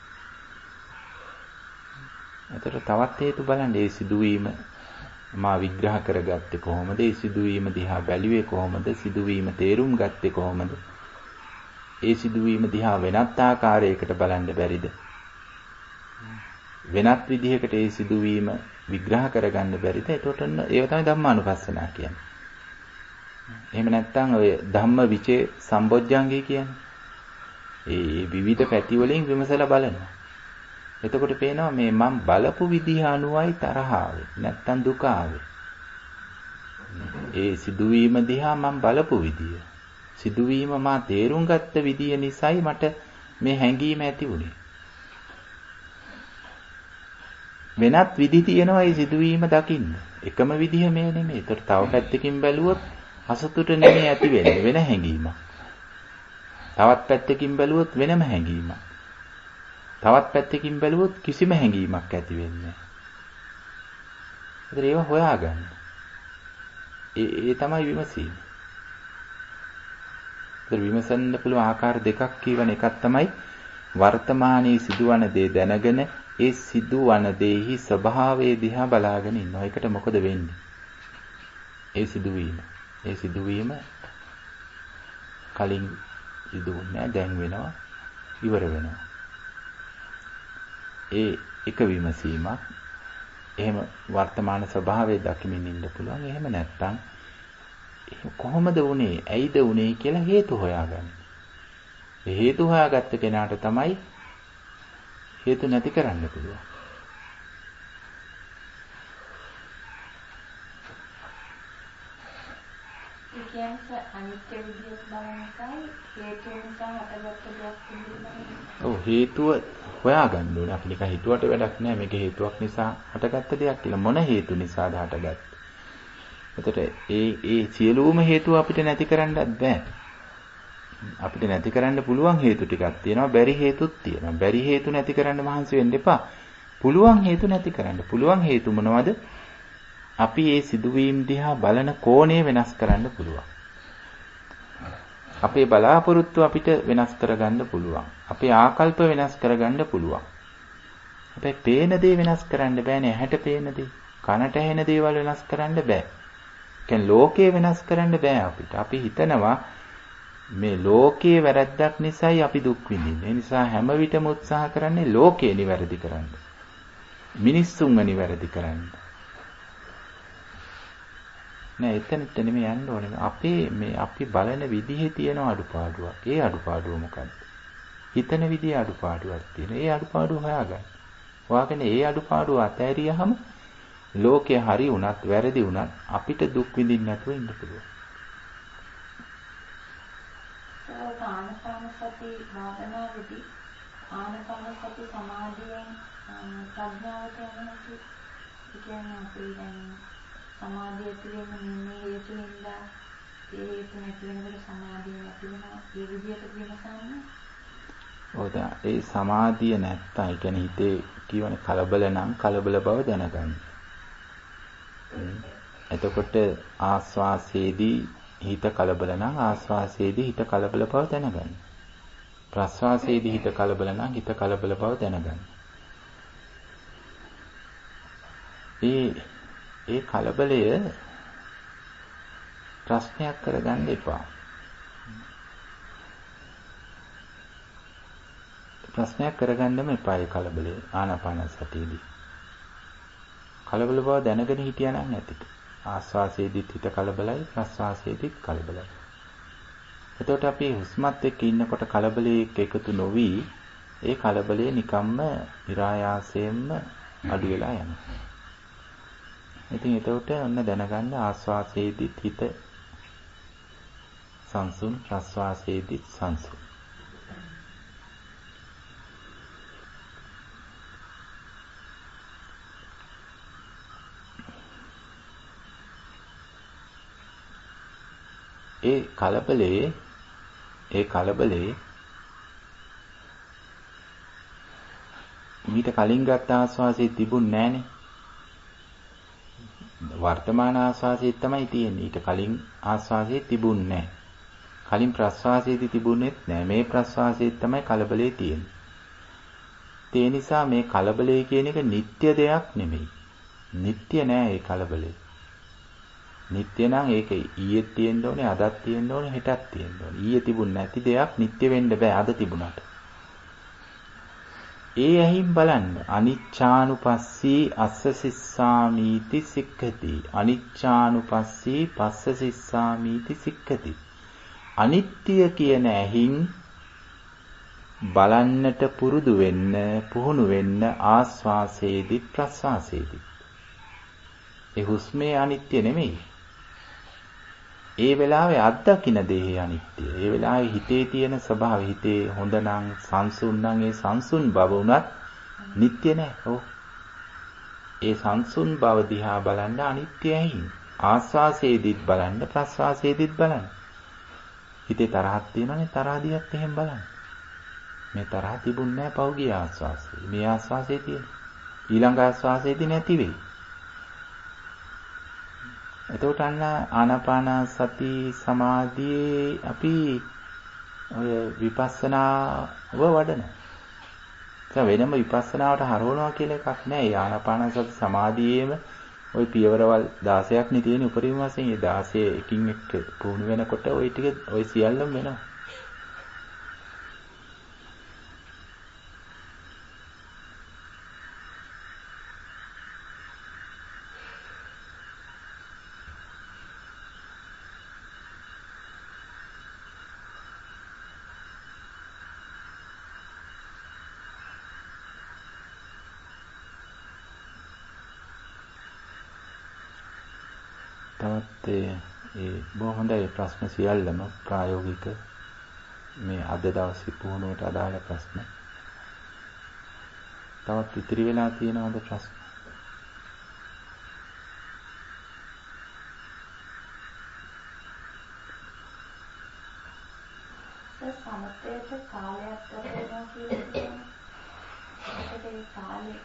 ඒතර තවත් හේතු බලන්න. ඒ සිදුවීම මා විග්‍රහ කරගත්තේ කොහොමද? ඒ සිදුවීම දිහා බැලුවේ කොහොමද? සිදුවීම තේරුම් ගත්තේ කොහොමද? ඒ සිදුවීම දිහා වෙනත් ආකාරයකට බලන්න බැරිද? වෙනත් විදිහකට ඒ සිදුවීම විග්‍රහ කරගන්න බැරිද? ඒකට ඒව තමයි ධම්මානුපස්සනා කියන්නේ. එහෙම නැත්නම් ඔය ධම්ම විචේ සම්බොජ්ජංගේ කියන්නේ. ඒ විවිධ පැති වලින් විමසලා බලනවා. එතකොට පේනවා මේ මම බලපු විදිහ අනුවයි තරහ ආවේ. නැත්නම් දුක ආවේ. ඒ සිදුවීම දිහා මම බලපු විදිය. සිදුවීම මා තේරුම් ගත්ත විදිය නිසායි මට මේ හැඟීම ඇති වුණේ. වෙනත් විදි තියෙනවා මේ සිදුවීම දකින්න. එකම විදිහ මේ නෙමෙයි. ඒතර තව පැත්තකින් බැලුවොත් අසතුට නෙමෙයි ඇති වෙන්නේ වෙන හැඟීමක්. තවත් පැත්තකින් බැලුවොත් වෙනම හැඟීමක්. තවත් පැත්තකින් බැලුවොත් කිසිම හැඟීමක් ඇති වෙන්නේ නැහැ. ඒතර ඒව හොයාගන්න. ඒ තමයි විමසීම. ඒතර විමසන්න පුළුවන් ආකාර දෙකක් කියවන එකක් තමයි වර්තමානයේ සිදුවන දේ දැනගෙන ඒ සිදුවන දේහි ස්වභාවය දිහා බලාගෙන ඉන්නවා. ඒකට මොකද වෙන්නේ? ඒ සිදුවීම කලින් සිදුුන්නේ දැන් වෙනවා ඉවර වෙනවා. ඒ එක විමසීමක්. එහෙම වර්තමාන ස්වභාවය දකිමින් ඉන්න පුළුවන්. එහෙම නැත්නම් කොහොමද වුනේ? ඇයිද වුනේ කියලා හේතු හොයාගන්න. ඒ හේතු හොයාගත්ත කෙනාට තමයි හේතු නැති කරන්න පුළුවන්. ඒ කියන්නේ අනිත්‍ය විදියට බලන එකයි හේතු නිසා හටගත්ත දෙයක් පිළිබඳව. ඔව් හේතුව හොයාගන්න ඕනේ. අපි නිකන් හිතුවට වැඩක් නැහැ. මේක හේතුවක් නිසා හටගත්ත දෙයක් කියලා. මොන හේතු නිසාද හටගත්තේ? එතකොට ඒ සියලුම හේතු අපිට නැති කරන්නත් බෑ. අපිට නැති කරන්න පුළුවන් හේතු ටිකක් තියෙනවා. බැරි හේතුත් තියෙනවා. බැරි හේතු නැති කරන්න මහන්සි වෙන්න එපා. පුළුවන් හේතු නැති කරන්න. පුළුවන් හේතු මොනවද? අපි මේ සිදුවීම් දිහා බලන කෝණය වෙනස් කරන්න පුළුවන්. අපේ බලාපොරොත්තු අපිට වෙනස් කරගන්න පුළුවන්. අපේ ආකල්ප වෙනස් කරගන්න පුළුවන්. හැබැයි පේන දේ වෙනස් කරන්න බෑනේ. ඇහැට පේන දේ, කනට ඇහෙන දේවල් වෙනස් කරන්න බෑ. කියන්නේ ලෝකය වෙනස් කරන්න බෑ අපිට. අපි හිතනවා මේ ලෝකයේ වැරද්දක් නිසායි අපි දුක් විඳින්නේ. ඒ නිසා හැම විටම උත්සාහ කරන්නේ ලෝකේ නිවැරදි කරන්න. මිනිස්සුන්ව නිවැරදි කරන්න. නෑ එතනට නෙමෙයි යන්න ඕනේ. අපි බලන විදිහේ තියෙන අඩුපාඩුවක්. ඒ අඩුපාඩුව මොකක්ද? හිතන විදිහේ අඩුපාඩුවක් තියෙනවා. ඒ අඩුපාඩුව හොයාගන්න. හොයාගෙන ඒ අඩුපාඩුව අතහැරියහම ලෝකේ හරි වුණත් වැරදි වුණත් අපිට දුක් විඳින්න නැතුව ඉන්න පුළුවන්. ආනාපාන සති භාවනාවේදී ආනාපාන සති සමාධියෙන් ප්‍රඥාවට යනවා කියන්නේ අපි දැන් සමාධිය තුළින් මේ හේතුින්දා ඒ හේතු නැති වෙනකොට සමාධිය නැති වෙනවා. ඒ විදිහට විමසන්න. ඔව් ඒ සමාධිය නැත්තම් ඒ කියන්නේ හිතේ කියවන කලබල නම් කලබල බව දැනගන්න. එතකොට ආස්වාසයේදී හිත කලබල නම් ආස්වාසයේදී හිත කලබල බව දැනගන්න. ප්‍රස්වාසයේදී හිත කලබල නම් හිත කලබල බව දැනගන්න. ඒ කලබලය ප්‍රශ්නයක් කරගන්න එපා. ප්‍රශ්නයක් කරගන්නම එපා ඒ කලබලය ආනාපාන සතියේදී. කලබල බව දැනගෙන හිටියා නම් ඇති. ආස්වාසයේදීත් හිත කලබලයි ප්‍රස්වාසයේදීත් කලබලයි. එතකොට අපි හුස්මත් එක්ක ඉන්නකොට කලබලයක එකතු නොවි ඒ කලබලය නිකම්ම નિરાයාසයෙන්ම අඩු වෙලා යනවා. ඉතින් එතකොට ඔන්න දැනගන්න ආස්වාසයේදීත් හිත සංසුන් ප්‍රස්වාසයේදීත් සංසුන්. ඒ කලබලේ මීට කලින් ගත්ත ආස්වාසිය තිබුණ නැහනේ. වර්තමාන ආස්වාසිය තමයි තියෙන්නේ. ඊට කලින් ආස්වාසිය තිබුණ නැහැ. කලින් ප්‍රස්වාසයේදී තිබුණෙත් නැහැ. මේ ප්‍රස්වාසයේ තමයි කලබලේ තියෙන්නේ. ඒ නිසා මේ කලබලේ කියන එක නිත්‍ය දෙයක් නෙමෙයි. නිත්‍ය නෑ ඒ කලබලේ. නිත්‍ය නම් ඒක ඊයේ තියෙන්න ඕනේ, අදත් තියෙන්න ඕනේ, හෙටත් තියෙන්න ඕනේ. ඊයේ තිබුණ නැති දෙයක් නිත්‍ය වෙන්න බෑ අද තිබුණාට. ඒ ඇහින් බලන්න. අනිච්ඡානුපස්සී අස්ස සිස්සාමීති සික්ඛති. අනිච්ඡානුපස්සී පස්ස සිස්සාමීති සික්ඛති. අනිත්‍ය කියන ඇහින් බලන්නට පුරුදු වෙන්න, පුහුණු වෙන්න ආස්වාසේදි ප්‍රස්වාසේදි. ඒ හුස්මේ අනිත්‍ය නෙමෙයි. ඒ වෙලාවේ අත්දකින්න දේ අනිත්‍ය. ඒ වෙලාවේ හිතේ තියෙන ස්වභාවය, හිතේ හොඳ නම් සංසුන් නම් ඒ සංසුන් බව උනත් නිට්ටය නෑ. ඔව්. ඒ සංසුන් බව දිහා බලන්න අනිත්‍යයි. ආස්වාසේදිත් බලන්න, ප්‍රස්වාසේදිත් බලන්න. හිතේ තරහක් තියෙනවනේ, තරහ දිහත් එහෙම බලන්න. මේ තරහ තිබුණේ නෑ පෞගිය ආස්වාසේ. මේ ආස්වාසේ තියෙන. ඊළඟ ආස්වාසේදී නැති වෙයි. එතකොට අන්න ආනාපාන සති සමාධියේ අපි ඔය විපස්සනාව වඩනවා. ඒක වෙනම විපස්සනාවට හරවනවා කියලා එකක් නෑ. ඒ ආනාපාන සති සමාධියේම ওই පියවරවල් 16ක් නේ තියෙන උපරිම වශයෙන්. ඒ 16 එකින් එක පුහුණු වෙනකොට ওই ටික ওই සියල්ලම වෙනවා. තවත් ඒ බොහොම හොඳයි ප්‍රශ්න සියල්ලම ප්‍රායෝගික මේ අද දවසේ පුහුණුවට අදාළ ප්‍රශ්න. තවත් ඉතිරි වෙලා තියෙනවද ප්‍රශ්න? සමතේට කාලයක් ගත වෙනවා කියන්නේ ඒකේ කාලේ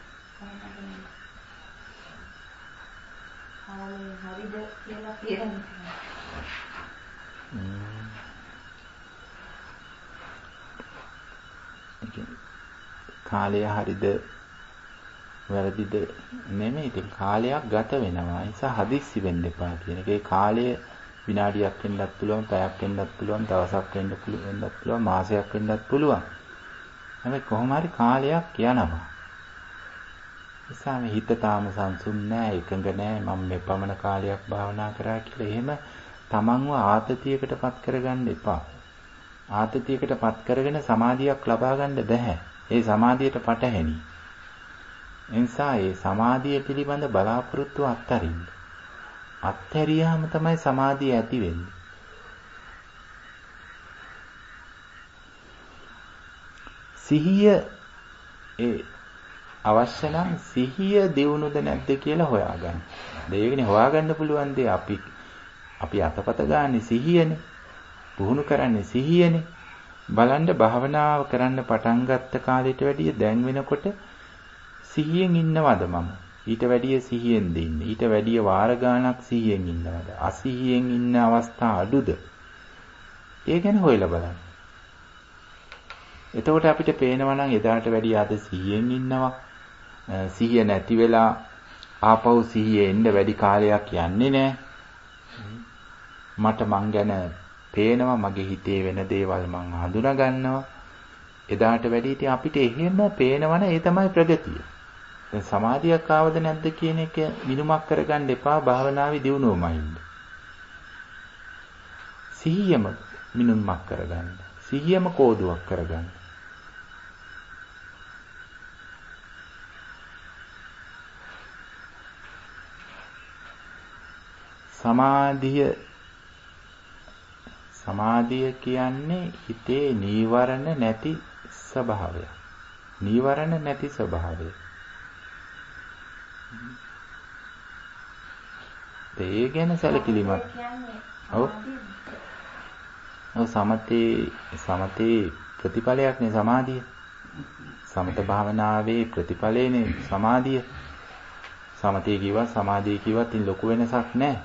හරිද කියලා කියන්නේ. කාලය හරිද වැරදිද නෙමෙයි. ඉතින් කාලයක් ගත වෙනවා. ඒ නිසා හදිස්සි වෙන්න එපා කියන එක. ඒ කාලය විනාඩියක් වෙන්නත් පුළුවන්, පැයක් වෙන්නත් පුළුවන්, දවසක් වෙන්නත් පුළුවන්, මාසයක් වෙන්නත් පුළුවන්. හැබැයි කොහොම හරි කාලයක් යනවා. නිසා මේ හිත තාම සංසුන් නෑ, එකඟ නෑ, මම මේ පමණ කාලයක් භාවනා කරා කියලා එහෙම තමන්ව ආතතියකටපත් කරගන්න එපා. ආතතියකටපත් කරගෙන සමාධියක් ලබා ගන්න බෑ. ඒ සමාධියට පටහැනි. එනිසා ඒ සමාධිය පිළිබඳ බලාපොරොත්තු අත්හරින්න. අත්හැරියාම තමයි සමාධිය ඇති වෙන්නේ. සිහිය ඒ අවශ්‍ය නම් සිහිය දියුණුද නැද්ද කියලා හොයාගන්න. දෙයකනේ හොයාගන්න පුළුවන් දේ අපි අතපත ගන්න සිහියනේ. පුහුණු කරන්නේ සිහියනේ. බලන්න භාවනාව කරන්න පටන් ගත්ත කාලෙට වැඩිය දැන් වෙනකොට සිහියෙන් ඉන්නවද මම? ඊට වැඩිය සිහියෙන්ද ඉන්නේ? ඊට වැඩිය වාර ගාණක් සිහියෙන් ඉන්නවද? අසිහියෙන් ඉන්න අවස්ථා අඩුද? ඒ ගැන හොයලා බලන්න. එතකොට අපිට පේනවා නම් එදාට වැඩිය අද සිහියෙන් ඉන්නවා. සිහිය නැති වෙලා ආපහු සිහියේ එන්න වැඩි කාලයක් යන්නේ නැහැ. මට මං ගැන පේනවා, මගේ හිතේ වෙන දේවල් මං හඳුනා ගන්නවා. එදාට වැඩි ඉතින් අපිට එහෙම පේනවනේ, ඒ තමයි ප්‍රගතිය. දැන් සමාධියක් ආවද නැද්ද කියන එක මිනුමක් කරගන්න එපා. භාවනාවේ දියුණුවමයි ඉන්න. සිහියම මිනුමක් කරගන්න. සිහියම කෝදුවක් කරගන්න. සමාධිය කියන්නේ හිතේ නීවරණ නැති ස්වභාවය. නීවරණ නැති ස්වභාවය. ඒ ගැන සැලකිලිමත්. ඔව්. සමතේ ප්‍රතිඵලයක් නේ සමාධිය. සමත භාවනාවේ ප්‍රතිඵලයනේ සමාධිය. සමතේ කිව්වත් සමාධිය කිව්වත් ඉතින් ලොකු වෙනසක් නැහැ.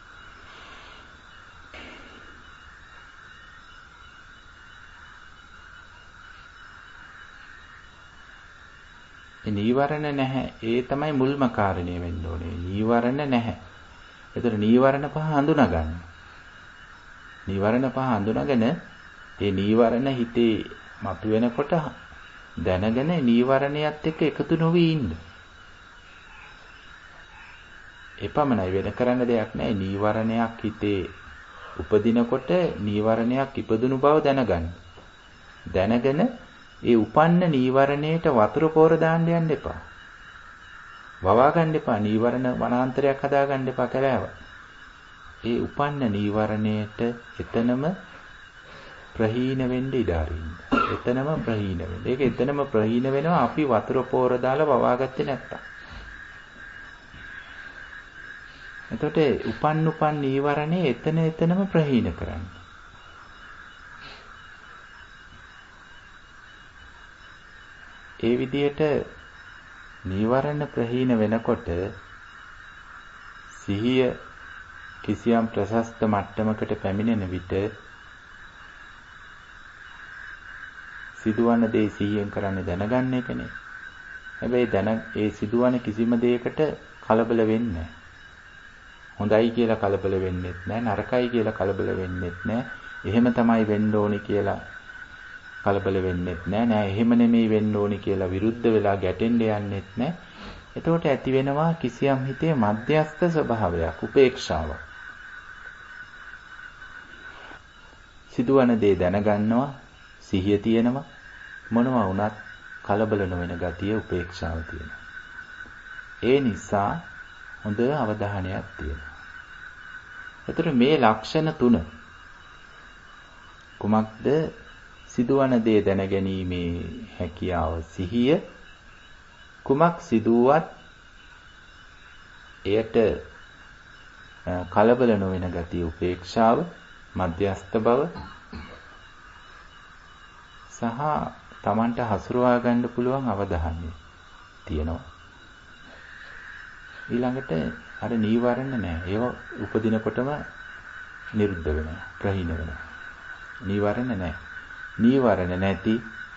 නීවරණ නැහැ. ඒ තමයි මුල්ම කාරණේ වෙන්න ඕනේ. නීවරණ නැහැ. ඒතර නීවරණ පහ හඳුනා ගන්න. නීවරණ පහ හඳුනාගෙන ඒ නීවරණ හිතේ මතුවෙනකොට දැනගෙන නීවරණයත් එක්ක එකතු නොවී ඉන්න. එපමණයි, වෙන කරන්න දෙයක් නැහැ. නීවරණයක් හිතේ උපදිනකොට නීවරණයක් ඉපදුණු බව දැනගන්න. දැනගෙන ඒ උපන්න නීවරණයට වතුර පොර දාන්න යන්න එපා. වවා ගන්න එපා. නීවරණ වනාන්තරයක් හදා ගන්න එපා කලාව. ඒ උපන්න නීවරණයට එතනම ප්‍රහීන වෙන්න ඉඩ අරින්න. එතනම ප්‍රහීන වෙන්න. ඒක එතනම ප්‍රහීන වෙනවා අපි වතුර පොර දාලා වවා ගත්තේ නැත්තම්. එතකොට උපන් නීවරණේ එතනම ප්‍රහීන කරන්න. ඒ විදිහට නීවරණ ප්‍රහීන වෙනකොට සිහිය කිසියම් ප්‍රශස්ත මට්ටමකට පැමිණෙන විට සිදුවන දේ සිහියෙන් කරන්නේ දැනගන්න එකනේ. හැබැයි ඒ සිදුවන කිසිම දෙයකට කලබල වෙන්නේ නැහැ. හොඳයි කියලා කලබල වෙන්නෙත් නැහැ, නරකයි කියලා කලබල වෙන්නෙත් නැහැ. එහෙම තමයි වෙන්න ඕනි කියලා කලබල වෙන්නෙත් නැහැ. නෑ එහෙම නෙමෙයි වෙන්න ඕනි කියලා විරුද්ධ වෙලා ගැටෙන්න යන්නෙත් නැහැ. එතකොට ඇති වෙනවා කිසියම් හිතේ මධ්‍යස්ථ ස්වභාවයක්, උපේක්ෂාවක්. සිදුවන දේ දැනගන්නවා, සිහිය තියෙනවා, මොනවා වුණත් කලබල නොවන ගතිය, උපේක්ෂාව තියෙනවා. ඒ නිසා හොඳ අවධානයක් තියෙනවා. එතකොට මේ ලක්ෂණ තුන කුමක්ද? සිදුවන දේ දැනගැනීමේ හැකියාව සිහිය, කුමක් සිදුවත් එයට කලබල නොවන ගතිය උපේක්ෂාව, මධ්‍යස්ථ බව සහ Tamanට හසුරවා ගන්න පුළුවන් අවධානය තියෙනවා. ඊළඟට අර නීවරණ නැහැ. ඒව උපදිනකොටම නිරුද්ධ වෙනවා, ප්‍රහීන වෙනවා. නීවරණ නැහැ. නීවරණ නැති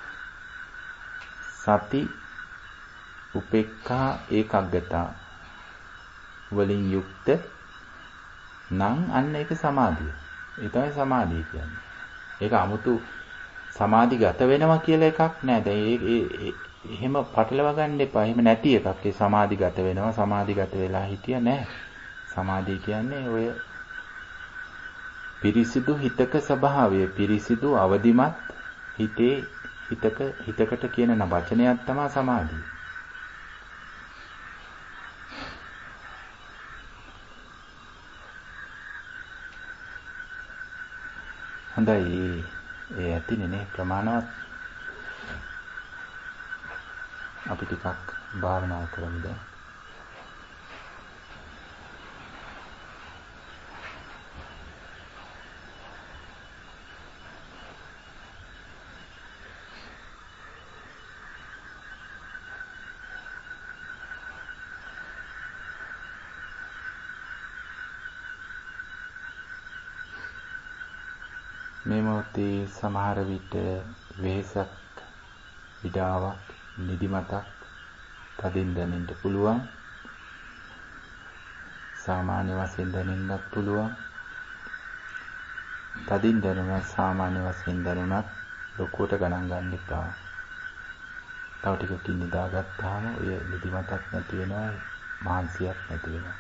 සති උපේක්ඛා ඒකග්ගතා වලින් යුක්ත නම් අන්න ඒක සමාධිය. ඒ තමයි සමාධිය කියන්නේ. ඒක 아무තු සමාධිගත වෙනවා කියලා එකක් නෑ. දැන් එහෙම පටලවා ගන්න එපා. එහෙම නැති එකක්. ඒ සමාධිගත වෙනවා, සමාධිගත වෙලා හිටියා නෑ. සමාධිය කියන්නේ ඔය පිරිසිදු හිතක ස්වභාවය, පිරිසිදු අවදිමත් හිතකට කියන වචනයක් තමයි සමාධිය. හොඳයි, ඒ ඇතිනේ නේ ප්‍රමාණවත්. අපි ටිකක් භාවනා කරමු දැන්. මේ මොහොතේ සමහර විට වෙහසක්, විඩාවක්, නිදිමතක් තදින් දැනෙන්න පුළුවන්. සාමාන්‍ය වශයෙන් දැනෙන්නත් පුළුවන්. තදින් දැනුණත් සාමාන්‍ය වශයෙන් දැනුණත් ලොකුවට ගණන් ගන්න එපා. තව ටිකකින් නිදාගත්තාම ඔය නිදිමතක් නැති වෙනවා, මානසිකයක් නැති වෙනවා.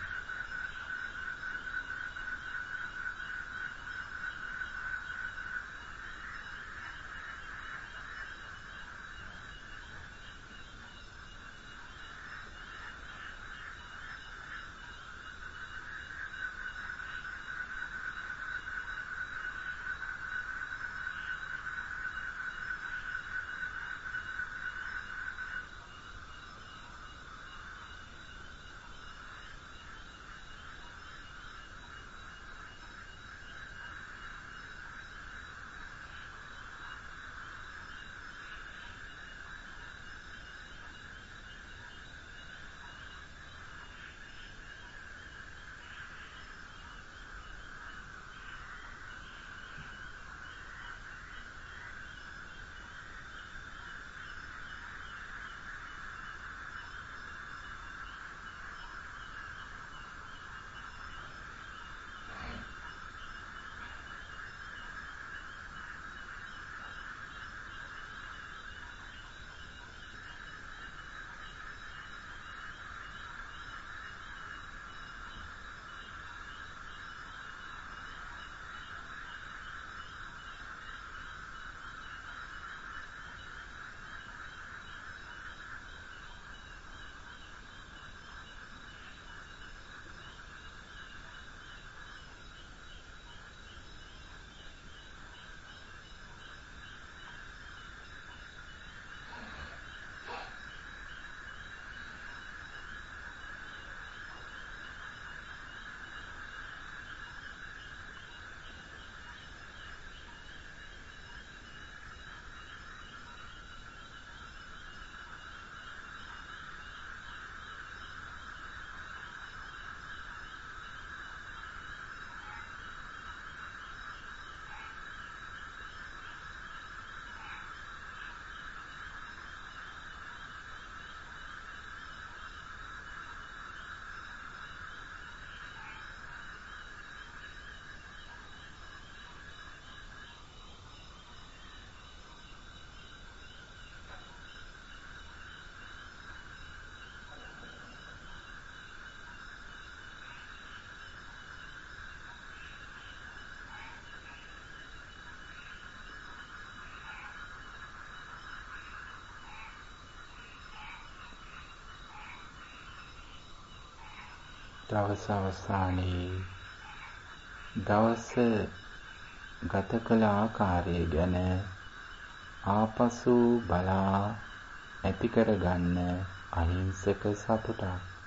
දවස අවසානයේ දවස ගත කළ ආකාරය ගැන ආපසු බලා ඇති කරගන්න අහිංසක සතුටක්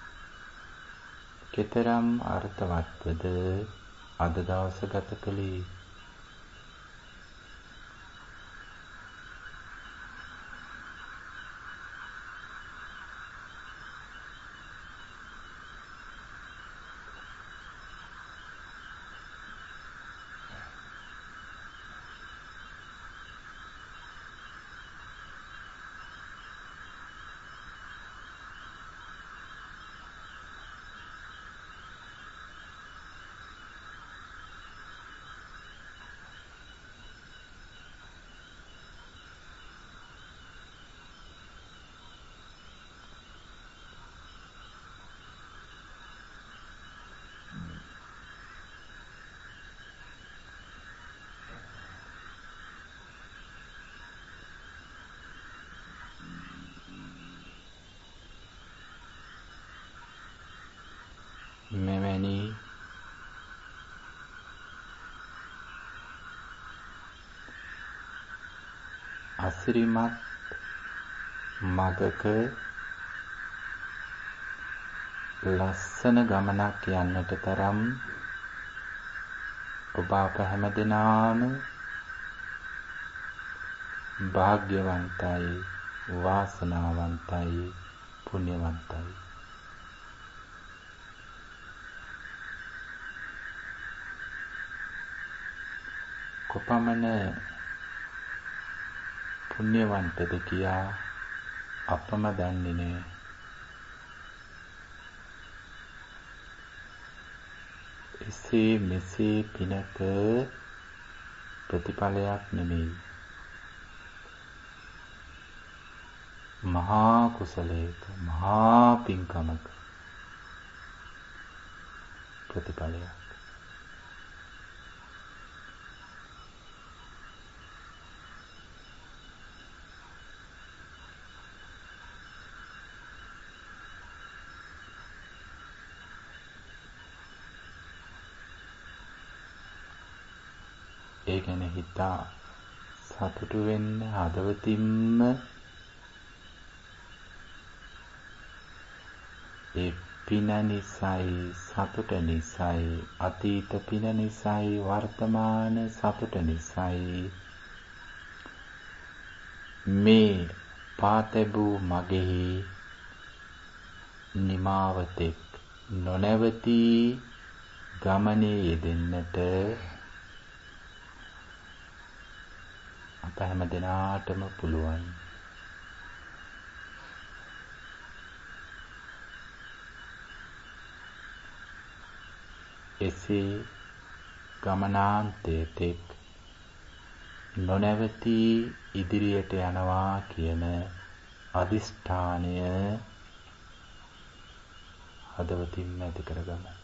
කෙතරම් අර්ථවත්වද අද දවස ගත කළේ. මෙවැනි අසිරිමත් මගක ලස්සන ගමනක් යන්නට තරම් ඔබ අප හැමදෙනාම භාග්‍යවන්තයි, වාසනාවන්තයි, පුණ්‍යවන්තයි. කොපමණ පුණ්‍යවන්තද කියා අපම දන්නේ නෑ. එසේ මෙසේ පිනක ප්‍රතිඵලයක් නෙමෙයි. මහා කුසලයක, මහා පින්කමක ප්‍රතිඵලයක්. ඒ ගැන හිතා සතුටු වෙන්න හදවතින්ම ඒ පින නිසයි, සතුට නිසයි, අතීත පින නිසයි, වර්තමාන සතුට නිසයි මේ පාතැබූ මගෙහි නිමාවතෙක් නොනැවතී ගමනේ යෙදෙන්නට අප හැම දෙනාටම පුළුවන්. එසේ ගමනාන්තයේ තෙක් නොනැවතී ඉදිරියට යනවා කියන අදිෂ්ඨානය හදවතින් ඇති කරගමු.